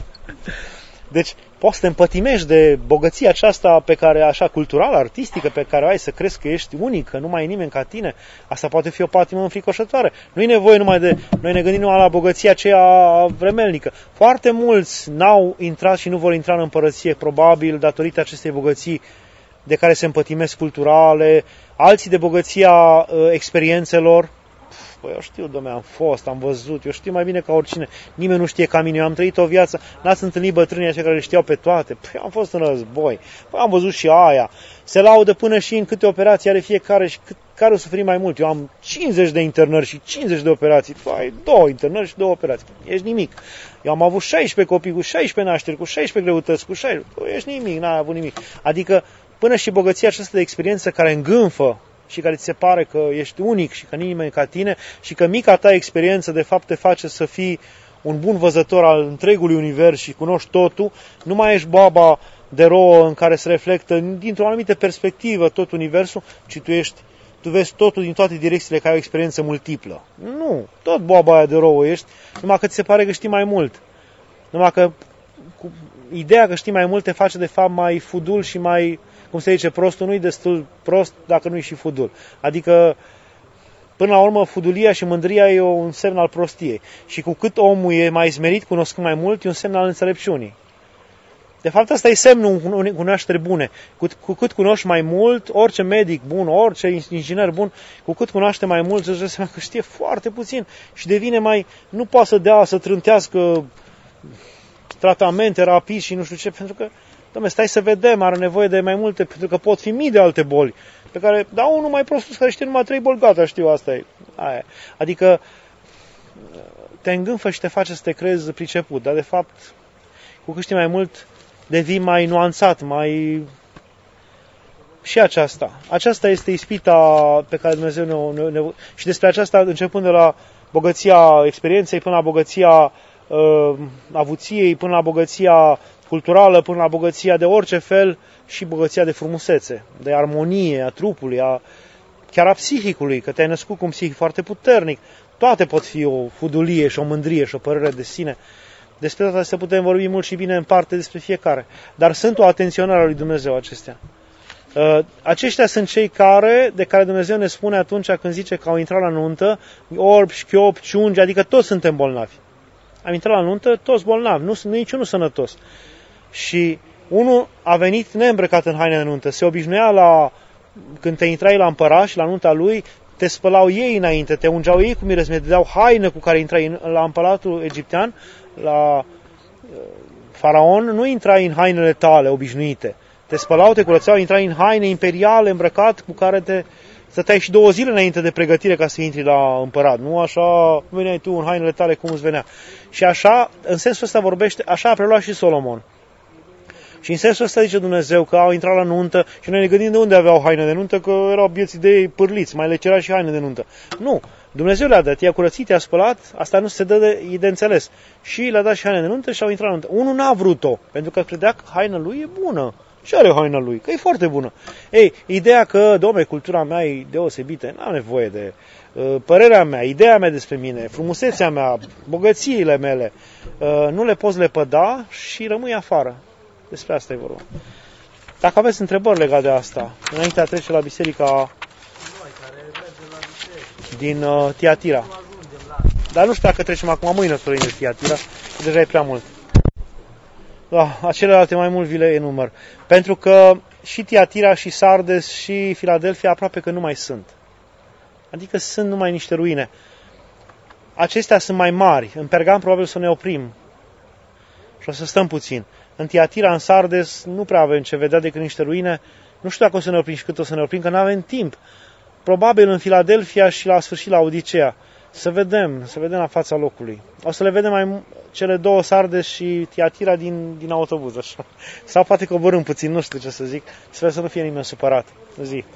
Deci, poți să te împătimești de bogăția aceasta pe care, așa, culturală, artistică, pe care o ai, să crezi că ești unic, că nu mai e nimeni ca tine. Asta poate fi o patimă înfricoșătoare. Nu e nevoie numai de... Noi ne gândim numai la bogăția aceea vremelnică. Foarte mulți n-au intrat și nu vor intra în împărăție, probabil, datorită acestei bogății de care se împătimesc culturale, alții de bogăția uh, experiențelor. Păi eu știu, dom'le, am fost, am văzut, eu știu mai bine ca oricine. Nimeni nu știe ca mine, eu am trăit o viață, n-ați întâlnit bătrânii aceia care le știau pe toate. Păi am fost în război, păi am văzut și aia. Se laudă până și în câte operații are fiecare și cât, care o suferi mai mult. Eu am cincizeci de internări și cincizeci de operații. Păi două internări și două operații. Ești nimic. Eu am avut șaisprezece copii cu șaisprezece nașteri, cu șaisprezece greutăți, cu șaisprezece. Păi ești nimic, n-ai avut nimic. Adică până și bogăția aceasta de experiență care îngânfă și care ți se pare că ești unic și că nimeni ca tine și că mica ta experiență de fapt te face să fii un bun văzător al întregului univers și cunoști totul, nu mai ești baba de rouă în care se reflectă dintr-o anumită perspectivă tot universul, ci tu ești, tu vezi totul din toate direcțiile ca o experiență multiplă. Nu, tot baba aia de rouă ești, numai că ți se pare că știi mai mult. Numai că cu, ideea că știi mai mult te face de fapt mai fudul și mai, cum se zice, prostul nu-i destul prost dacă nu-i și fudul. Adică, până la urmă, fudulia și mândria e un semn al prostiei. Și cu cât omul e mai smerit, cunoscând mai mult, e un semn al înțelepciunii. De fapt, asta e semnul unei cunoaștere bune. Cu, cu cât cunoști mai mult, orice medic bun, orice inginer bun, cu cât cunoaște mai mult, își dă seama că știe foarte puțin și devine mai, nu poate să dea, să trântească tratamente rapid și nu știu ce, pentru că, dom'le, stai să vedem, are nevoie de mai multe, pentru că pot fi mii de alte boli, pe care, da, unul mai prost care știe numai trei boli, gata, știu, asta e. Aia. Adică te îngânfă și te face să te crezi priceput, dar de fapt, cu cât știi mai mult, devii mai nuanțat, mai... Și aceasta. Aceasta este ispita pe care Dumnezeu ne, ne, ne... Și despre aceasta, începând de la bogăția experienței, până la bogăția uh, avuției, până la bogăția culturală, până la bogăția de orice fel și bogăția de frumusețe, de armonie a trupului, a, chiar a psihicului, că te-ai născut cu un psihic foarte puternic. Toate pot fi o fudulie și o mândrie și o părere de sine. Despre toate astea putem vorbi mult și bine în parte despre fiecare. Dar sunt o atenționare a lui Dumnezeu acestea. Uh, aceștia sunt cei care, de care Dumnezeu ne spune atunci când zice că au intrat la nuntă, orbi, șchiopi, ciungi, adică toți suntem bolnavi. Am intrat la nuntă, toți bolnavi, nu sunt niciunul sănătos. Și unul a venit neîmbrăcat în haine de nuntă, se obișnuia la, când te intrai la împărat și la nunta lui, te spălau ei înainte, te ungeau ei cu miresme, te dau haină cu care intrai la împăratul egiptean, la faraon nu intra în hainele tale obișnuite. Te spălau, te curățau, intrai în haine imperiale îmbrăcat cu care te stăteai și două zile înainte de pregătire ca să intri la împărat. Nu așa veneai tu în hainele tale cum îți venea. Și așa, în sensul ăsta vorbește, așa a preluat și Solomon. Și în sensul ăsta zice Dumnezeu că au intrat la nuntă și noi ne gândim de unde aveau haine de nuntă, că erau bieții de ei pârliți, mai le cerea și haine de nuntă. Nu, Dumnezeu le-a dat, i-a curățit, i-a spălat, asta nu se dă de, de înțeles. Și le-a dat și haine de nuntă și au intrat la nuntă. Unul n-a vrut-o, pentru că credea că haina lui e bună. Și are haina lui, că e foarte bună. Ei, ideea că, dom'le, cultura mea e deosebită, n-am nevoie de uh, părerea mea, ideea mea despre mine, frumusețea mea, bogățiile mele, uh, nu le poți lepăda și rămâi afară. Despre asta e vorba. Dacă aveți întrebări legate de asta, înainte de a trece la biserica din uh, Tiatira. Dar nu știu dacă trecem acum mâine spre de Tiatira, deja e prea mult. Da, acelelalte mai mult vi le enumăr. Pentru că și Tiatira, și Sardes, și Filadelfia aproape că nu mai sunt. Adică sunt numai niște ruine. Acestea sunt mai mari. În Pergam probabil să ne oprim. Și o să stăm puțin. În Tiatira, în Sardes, nu prea avem ce vedea decât niște ruine. Nu știu dacă o să ne oprim și cât o să ne oprim, că nu avem timp. Probabil în Filadelfia și la sfârșit la Odiseea. Să vedem, să vedem la fața locului. O să le vedem mai cele două, Sardes și Tiatira, din, din autobuz, așa. Sau poate coborâm puțin, nu știu ce să zic. Sper să nu fie nimeni supărat. Zi.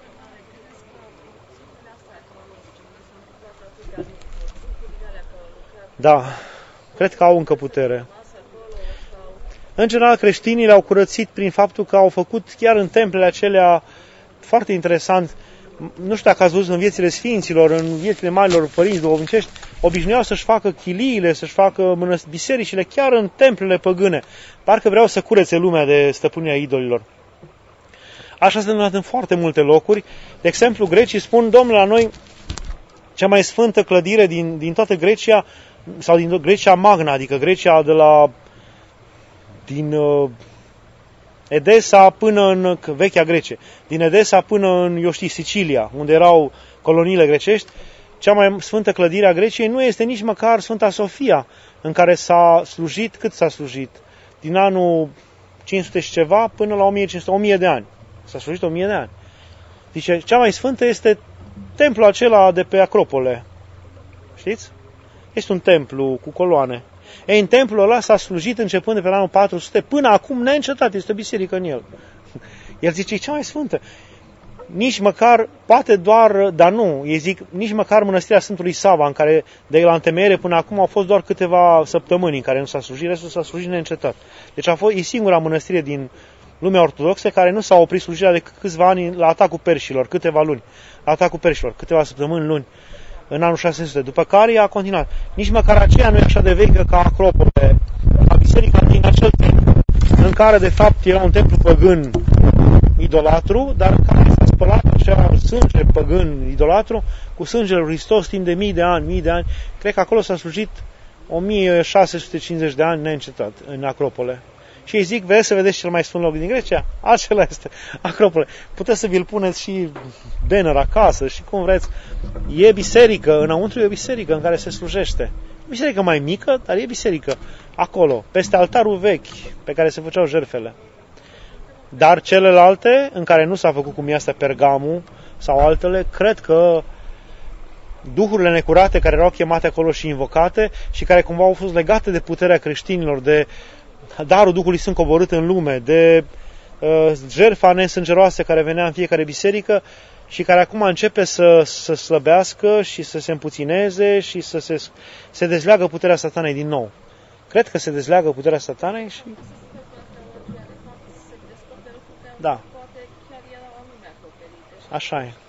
Da, cred că au încă putere. În general, creștinii le-au curățit prin faptul că au făcut chiar în templele acelea, foarte interesant, nu știu dacă ați văzut în viețile sfinților, în viețile marilor părinți duhovnicești, obișnuiau să-și facă chiliile, să-și facă bisericile chiar în templele păgâne. Parcă vreau să curețe lumea de stăpânirea idolilor. Așa s-a întâmplat în foarte multe locuri. De exemplu, grecii spun, domnule, la noi cea mai sfântă clădire din, din toată Grecia, sau din Grecia Magna, adică Grecia de la din uh, Edesa până în vechea Grecie, din Edesa până în, eu știu, Sicilia, unde erau coloniile grecești, cea mai sfântă clădire a Greciei nu este nici măcar Sfânta Sofia, în care s-a slujit, cât s-a slujit? Din anul cinci sute și ceva până la o mie cinci sute, o mie de ani. S-a slujit o mie de ani. Zice, cea mai sfântă este templul acela de pe Acropole. Știți? Este un templu cu coloane. Ei, în templul ăla s-a slujit începând de pe anul patru sute până acum neîncetat, este o biserică în el. El zice, e cea mai sfântă. Nici măcar, poate doar, dar nu, ei zic, nici măcar mănăstirea Sfântului Sava, în care de la întemeiere până acum au fost doar câteva săptămâni în care nu s-a slujit, restul s-a slujit neîncetat. Deci a fost, e singura mănăstire din lumea ortodoxă care nu s-a oprit slujirea de câțiva ani la atacul perșilor, câteva luni, la atacul perșilor, câteva săptămâni, luni, în anul șase sute, după care ea a continuat. Nici măcar aceea nu e așa de veche ca Acropole, ca biserica din acel timp, în care de fapt era un templu păgân idolatru, dar care s-a spălat așa sânge păgân idolatru cu sângele lui Hristos timp de mii de ani, mii de ani. Cred că acolo s-a slujit o mie șase sute cincizeci de ani neîncetat în Acropole. Și îi zic, vreți să vedeți cel mai sfânt loc din Grecia? Acela este Acropole. Puteți să vi-l puneți și banner acasă și cum vreți. E biserică, înăuntru e o biserică în care se slujește. Biserică mai mică, dar e biserică. Acolo, peste altarul vechi pe care se făceau jertfele. Dar celelalte, în care nu s-a făcut cum e asta Pergamul sau altele, cred că duhurile necurate care erau chemate acolo și invocate și care cumva au fost legate de puterea creștinilor, de darul Duhului Sfânt coborât în lume, de uh, jertfa nesângeroasă care venea în fiecare biserică și care acum începe să, să slăbească și să se împuțineze și să se, se dezleagă puterea satanei din nou. Cred că se dezleagă puterea satanei și... Da. Așa e.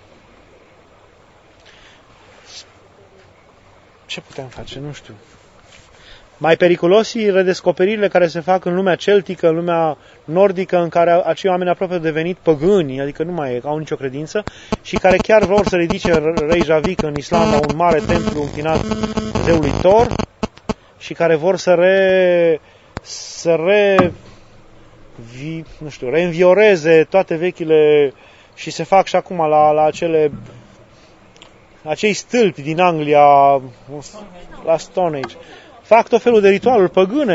Ce putem face? Nu știu. Mai periculos e redescoperirile care se fac în lumea celtică, în lumea nordică, în care acei oameni aproape au devenit păgâni, adică nu mai au nicio credință, și care chiar vor să ridice Reykjavik în Islanda, un mare templu închinat zeului Thor, și care vor să re... să re... Vi, nu știu, reînvioreze toate vechile și se fac și acum la, la acele acei stâlpi din Anglia, la Stone Age. Fac tot felul de ritualuri păgâne,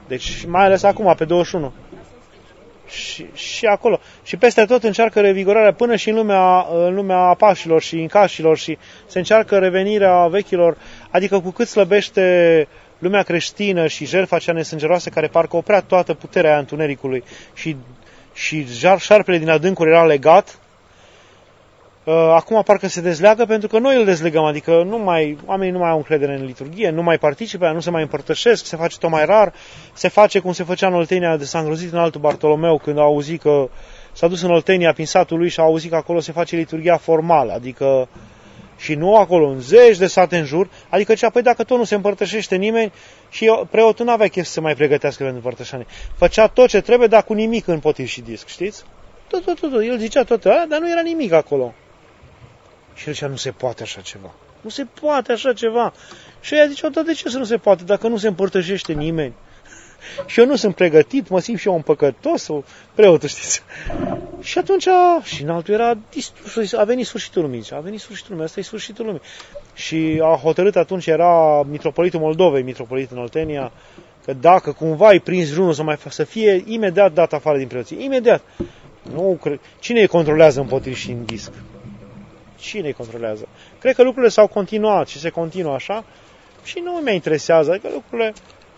Deci mai ales acum, pe douăzeci și unu. Și, și acolo. Și peste tot încearcă revigorarea până și în lumea, în lumea apașilor și în cașilor și se încearcă revenirea vechilor. Adică cu cât slăbește lumea creștină și jertfa cea nesângeroasă care parcă oprea toată puterea aia întunericului și, și șarpele din adâncuri era legat, acum parcă se dezleagă pentru că noi îl dezlegăm, adică nu mai, oamenii nu mai au încredere în liturghie, nu mai participă, nu se mai împărtășesc, se face tot mai rar, se face cum se făcea în Oltenia de s-a îngrozit în altul Bartolomeu când a auzit că s-a dus în Oltenia prin satul lui și a auzit că acolo se face liturghia formală, adică și nu acolo, în zeci de sate în jur, adică cea, păi dacă tot nu se împărtășește nimeni și preotul nu avea chef să se mai pregătească pentru împărtășanie. Făcea tot ce trebuie, dar cu nimic în potir și disc, știți? Tot, tot, tot, tot. El zicea tot, a, dar nu era nimic acolo. Și el zicea, nu se poate așa ceva. Nu se poate așa ceva. Și ea zicea, dar de ce să nu se poate, dacă nu se împărtășește nimeni? Și eu nu sunt pregătit, mă simt și eu un păcătos, o preotul, știți? Și atunci, și în altul era, a venit sfârșitul lumii, a venit sfârșitul lumii, asta e sfârșitul lumii. Și a hotărât atunci, era mitropolitul Moldovei, mitropolit în Oltenia, că dacă cumva îi prins vreunul să, mai fa- să fie imediat dat afară din preoție. Imediat. Nu, cre- Cine îi controlează în potir și în disc? Cine îi controlează? Cred că lucrurile s-au continuat și se continuă așa și nu mi interesează. Adică lucrurile...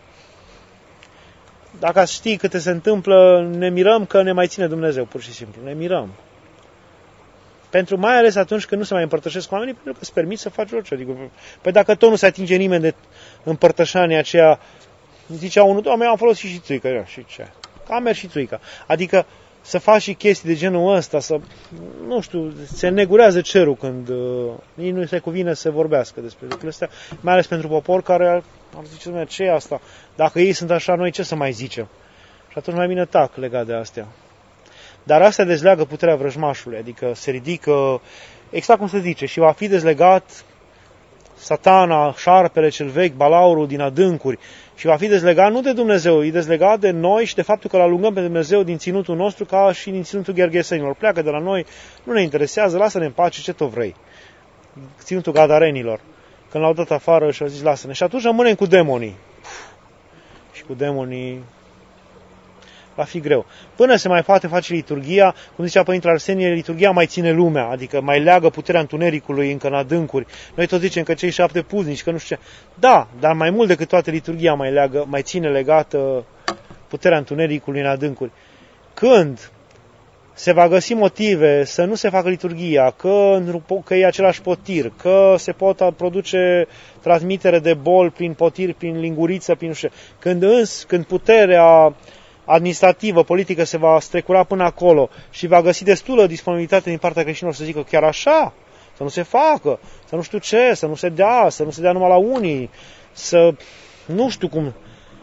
Dacă ați ști câte se întâmplă, ne mirăm că ne mai ține Dumnezeu, pur și simplu. Ne mirăm. Pentru mai ales atunci când nu se mai împărtășesc cu oamenii, pentru că îți permit să faci orice. Adică, păi dacă tot nu se atinge nimeni de împărtășania aceea, zicea unul, doamne, am folosit și țuica. Și ce? Am mers și țuica. Adică să faci și chestii de genul ăsta, să, nu știu, se negurează cerul când uh, nici nu se cuvine să vorbească despre lucrurile astea, mai ales pentru popor care ar, ar zice, ce e asta? Dacă ei sunt așa, noi ce să mai zicem? Și atunci mai bine tac legat de astea. Dar asta dezleagă puterea vrăjmașului, adică se ridică, exact cum se zice, și va fi dezlegat Satana, șarpele cel vechi, balaurul din adâncuri, și va fi dezlegat nu de Dumnezeu, e dezlegat de noi și de faptul că îl alungăm pe Dumnezeu din ținutul nostru ca și din ținutul gherghesenilor. Pleacă de la noi, nu ne interesează, lasă-ne în pace, ce tot vrei. Ținutul gadarenilor. Când l-au dat afară și au zis, lasă-ne. Și atunci rămânem cu demonii. Și cu demonii va fi greu. Până se mai poate face liturghia, cum zicea Părintele Arsenie, liturghia mai ține lumea, adică mai leagă puterea întunericului încă în adâncuri. Noi tot zicem că cei șapte puznici, că nu știu ce. Da, dar mai mult decât toată liturghia mai, leagă, mai ține legată puterea întunericului în adâncuri. Când se va găsi motive să nu se facă liturghia, că, că e același potir, că se pot produce transmitere de boli prin potir, prin linguriță, prin nu știu, când, îns, când puterea administrativă, politică se va strecura până acolo și va găsi destulă disponibilitate din partea creștinilor să zică chiar așa, să nu se facă, să nu știu ce, să nu se dea, să nu se dea numai la unii, să nu știu cum.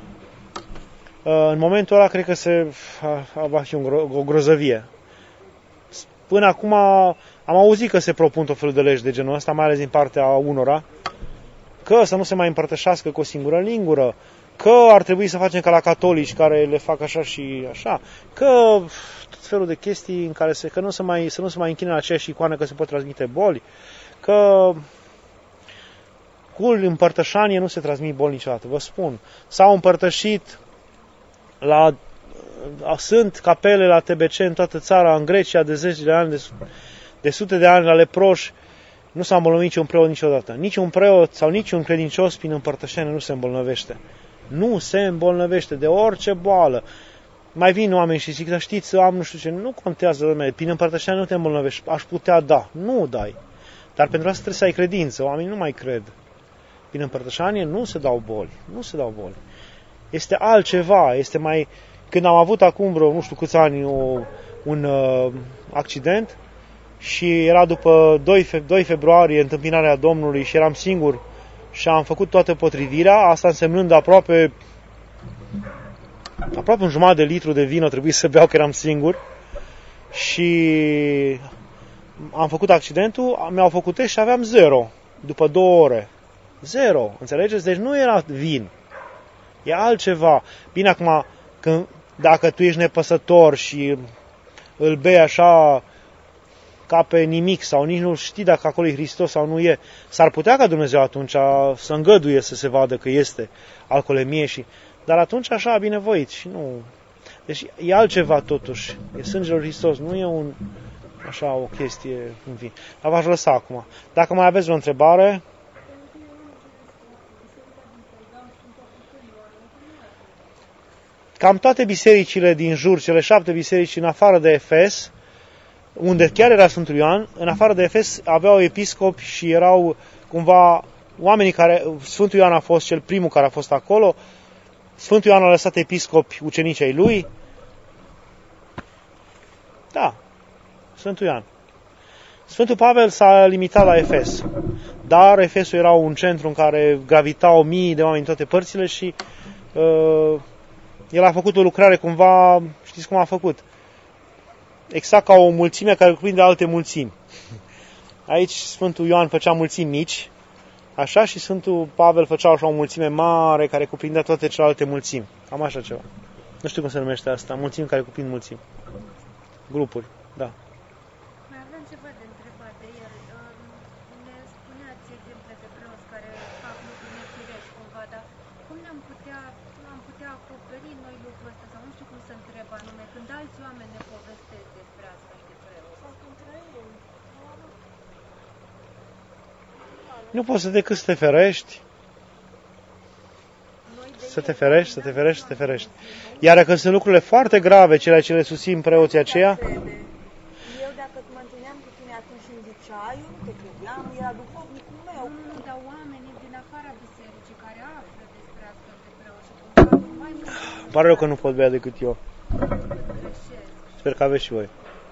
În momentul ăla cred că se va fi o grozăvie. Până acum am auzit că se propun tot felul de legi de genul ăsta, mai ales din partea unora, că să nu se mai împărtășească cu o singură lingură, că ar trebui să facem ca la catolici care le fac așa și așa, că tot felul de chestii în care se, că nu se mai, să nu se mai închine la aceeași icoană că se pot transmite boli, că cu împărtășanie nu se transmit boli niciodată, vă spun. S-au împărtășit la sunt capele la T B C în toată țara, în Grecia, de zeci de ani, de, de sute de ani, la leproși. Nu s-a îmbolnăvit niciun preot niciodată. Niciun preot sau niciun credincios prin împărtășanie nu se îmbolnăvește. Nu se îmbolnăvește de orice boală. Mai vin oameni și zic, dar știți, am nu știu ce, nu contează, domnule, prin împărtășanie nu te îmbolnăvești. Aș putea da, nu dai. Dar pentru asta trebuie să ai credință, oamenii nu mai cred. Prin împărtășanie nu se dau boli, nu se dau boli. Este altceva, este mai... Când am avut acum vreo, nu știu câți ani, o, un uh, accident și era după doi februarie întâmpinarea Domnului și eram singur și am făcut toată potrivirea, asta însemnând aproape aproape un jumătate de litru de vin trebuie să beau, că eram singur, și am făcut accidentul, mi-au făcut test și aveam zero după două ore. Zero, înțelegeți? Deci nu era vin. E altceva. Bine, acum, când, dacă tu ești nepăsător și îl bei așa ca pe nimic sau nici nu știi dacă acolo e Hristos sau nu e, s-ar putea ca Dumnezeu atunci să îngăduie să se vadă că este alcoolemie și... Dar atunci așa a binevoit și nu... Deci e altceva totuși. E sângele lui Hristos, nu e un... Așa o chestie, în fin. Dar v-aș lăsa acum. Dacă mai aveți o întrebare... Cam toate bisericile din jur, cele șapte biserici în afară de Efes, unde chiar era Sfântul Ioan, în afară de Efes aveau episcopi și erau cumva oamenii care... Sfântul Ioan a fost cel primul care a fost acolo, Sfântul Ioan a lăsat episcopi ucenicii ai lui. Da, Sfântul Ioan. Sfântul Pavel s-a limitat la Efes, dar Efesul era un centru în care gravitau mii de oameni în toate părțile și uh, el a făcut o lucrare cumva, știți cum a făcut? Exact ca o mulțime care cuprinde alte mulțimi. Aici Sfântul Ioan făcea mulțimi mici, așa, și Sfântul Pavel făcea așa o mulțime mare care cuprindea toate celelalte mulțimi. Cam așa ceva. Nu știu cum se numește asta, mulțimi care cuprind mulțimi. Grupuri, da.
Mai aveam ceva de întrebat de el. Ne spuneați exemple de preoți care fac lucruri nefirești cumva, dar cum ne-am putea, am putea acoperi noi lucrul ăsta, sau nu știu cum să întreb anume, când alți oameni ne povestesc despre astfel de preoți? Sau contra ei.
Nu poți să decât să te ferești. Să te ferești, să te ferești, să te ferești. Iar dacă sunt lucrurile foarte grave, cele ce le susțin preoții aceia...
Eu dacă mă întâlneam cu tine atunci și îmi zicea, eu nu te credeam, era duhovnicul meu. Nu, dar oamenii din afara bisericii care află despre astfel de preoți și cumva mai mult...
Pare rău că nu pot bea decât eu. Sper că aveți și voi.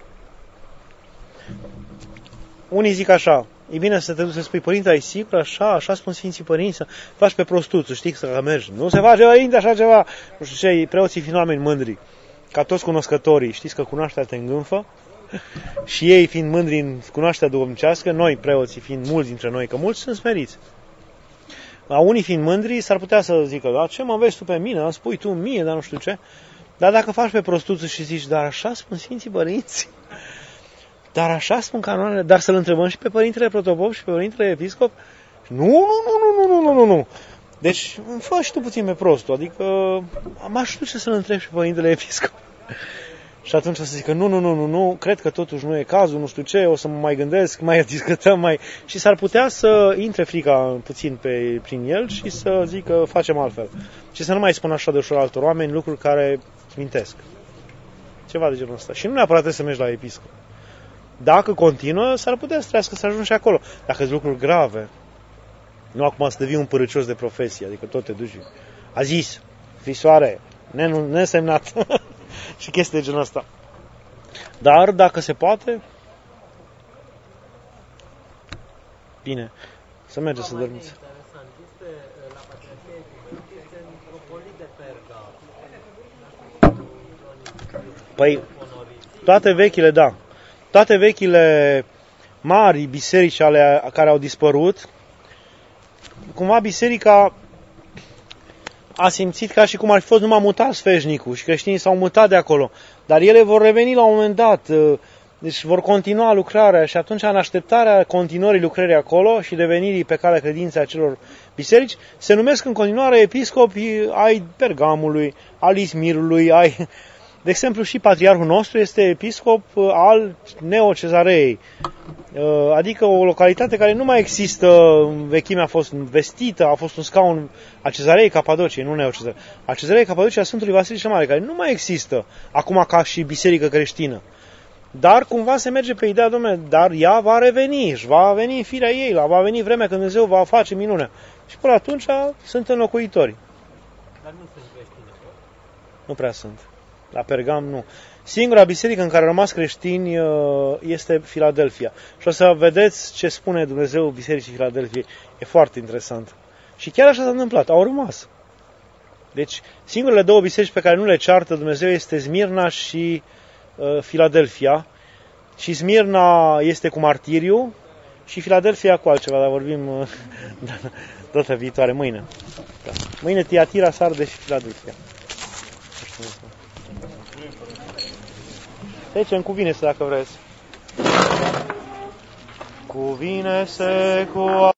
Unii zic așa, e bine să te duci să spui, părinte, ai sigur, așa, așa spun Sfinții Părinți, să faci pe prostuț, știi, să mergi. Nu se face, părinte, așa ceva. Nu știu ce, preoții fiind oameni mândri, ca toți cunoscătorii, știți că cunoașterea te îngânfă, și ei fiind mândri în cunoașterea duhovnicească, noi, preoții, fiind mulți dintre noi, că mulți sunt smeriți. La unii fiind mândri, s-ar putea să zică, da, ce mă vezi tu pe mine, îmi spui tu mie, dar nu știu ce. Dar dacă faci pe prostuțul și zici, dar așa spun Sfinții Părinți, dar așa spun canoanele, dar să-l întrebăm și pe Părintele Protopop și pe Părintele Episcop? Nu, nu, nu, nu, nu, nu, nu, nu. Deci, fă și tu puțin pe prostul, adică m-aș duce să-l întreb și pe Părintele Episcop. Și atunci o să zică, nu, nu, nu, nu, nu, cred că totuși nu e cazul, nu știu ce, o să mă mai gândesc, mai discutăm, mai... Și s-ar putea să intre frica puțin pe, prin el și să zică, facem altfel. Și să nu mai spun așa de ușor altor oameni lucruri care mintesc. Ceva de genul ăsta. Și nu neapărat trebuie să mergi la episcop. Dacă continuă, s-ar putea să trească să ajungi și acolo. Dacă sunt lucruri grave, nu acum să devii un părâcios de profesie, adică tot te duci. A zis, scrisoare, nesemnat și chestii de genul ăsta. Dar, dacă se poate, bine, să mergeți să dormiți. Păi, toate vechile, da. Toate vechile mari biserici ale care au dispărut, cumva biserica a simțit ca și cum ar fi fost numai mutat sfeșnicul și creștinii s-au mutat de acolo. Dar ele vor reveni la un moment dat, deci vor continua lucrarea și atunci în așteptarea continuării lucrării acolo și devenirii pe calea credinței acelor biserici, se numesc în continuare episcopi ai Pergamului, al Izmirului, ai... De exemplu, și patriarhul nostru este episcop al Neo-Cezarei, adică o localitate care nu mai există, în vechime a fost vestită, a fost un scaun a Cezarei Capadociei, nu Neo-Cezarei, a Cezarei Capadociei a Sfântului Vasile cel Mare, care nu mai există acum ca și biserică creștină. Dar cumva se merge pe ideea, dom'le, dar ea va reveni, își va veni firea ei, la va veni vremea când Dumnezeu va face minunea. Și până atunci sunt înlocuitori.
Dar nu sunt creștini.
Nu prea sunt. La Pergam nu. Singura biserică în care au rămas creștini este Filadelfia. Și o să vedeți ce spune Dumnezeu Bisericii Filadelfiei. E foarte interesant. Și chiar așa s-a întâmplat. Au rămas. Deci, singurele două biserici pe care nu le ceartă Dumnezeu este Smirna și uh, Filadelfia. Și Smirna este cu martiriu și Filadelfia cu altceva, dar vorbim uh, data viitoare, mâine. Da. Mâine Tiatira, Sarde și Filadelfia. Trecem, cuvine-se dacă vreți. Cuvine-se cu